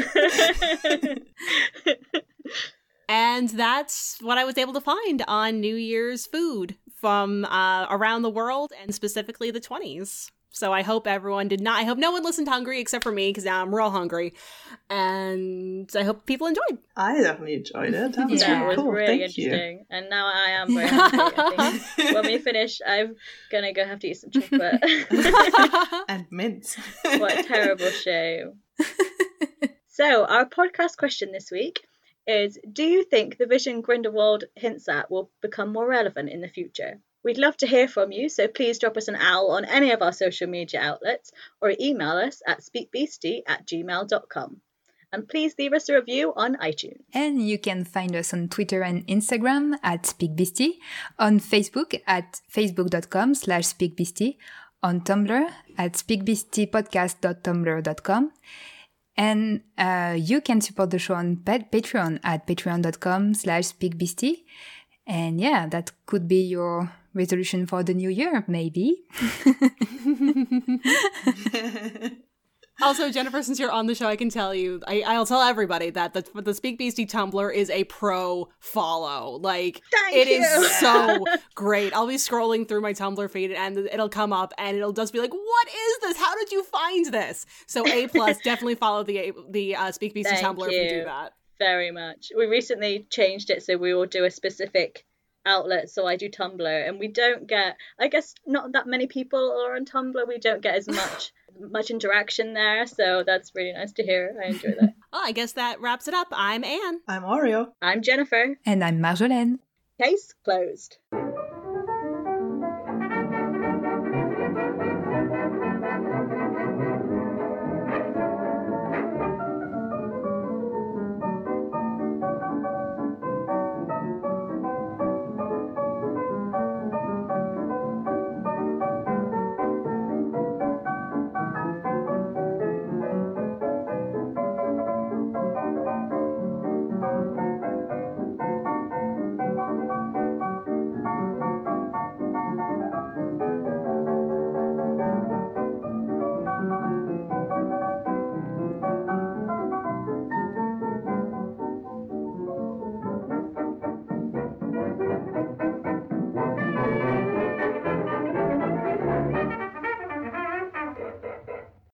And that's what I was able to find on New Year's food from uh, around the world and specifically the twenties. So I hope everyone did not, I hope no one listened hungry except for me because now I'm real hungry. And I hope people enjoyed. I definitely enjoyed it. That was Yeah, really it was cool. really Thank interesting. you. And now I am very hungry. I think when we finish, I'm gonna go have to eat some chocolate. And mints. What a terrible shame. So our podcast question this week is: do you think the vision Grindelwald hints at will become more relevant in the future? We'd love to hear from you, so please drop us an owl on any of our social media outlets or email us at speakbeastie at gmail dot com. And please leave us a review on iTunes. And you can find us on Twitter and Instagram at SpeakBeastie, on Facebook at facebook.com slash SpeakBeastie, on Tumblr at speakbeastiepodcast dot tumblr dot com. And uh, you can support the show on Pat- Patreon at patreon.com slash SpeakBeastie. And yeah, that could be your resolution for the new year, maybe. Also, Jennifer, since you're on the show, I can tell you, I, I'll tell everybody that the, the Speak Beastie Tumblr is a pro follow. Like, Thank it you. is so great. I'll be scrolling through my Tumblr feed and it'll come up and it'll just be like, what is this? How did you find this? So A plus, definitely follow the the uh, Speak Beastie Thank Tumblr if you you. do that. Very much. We recently changed it so we will do a specific outlet, so I do Tumblr, and we don't get, I guess not that many people are on Tumblr, we don't get as much much interaction there, so that's really nice to hear. I enjoy that. Well, I guess that wraps it up. I'm Anne. I'm Oreo. I'm Jennifer. And I'm Marjolaine. Case closed.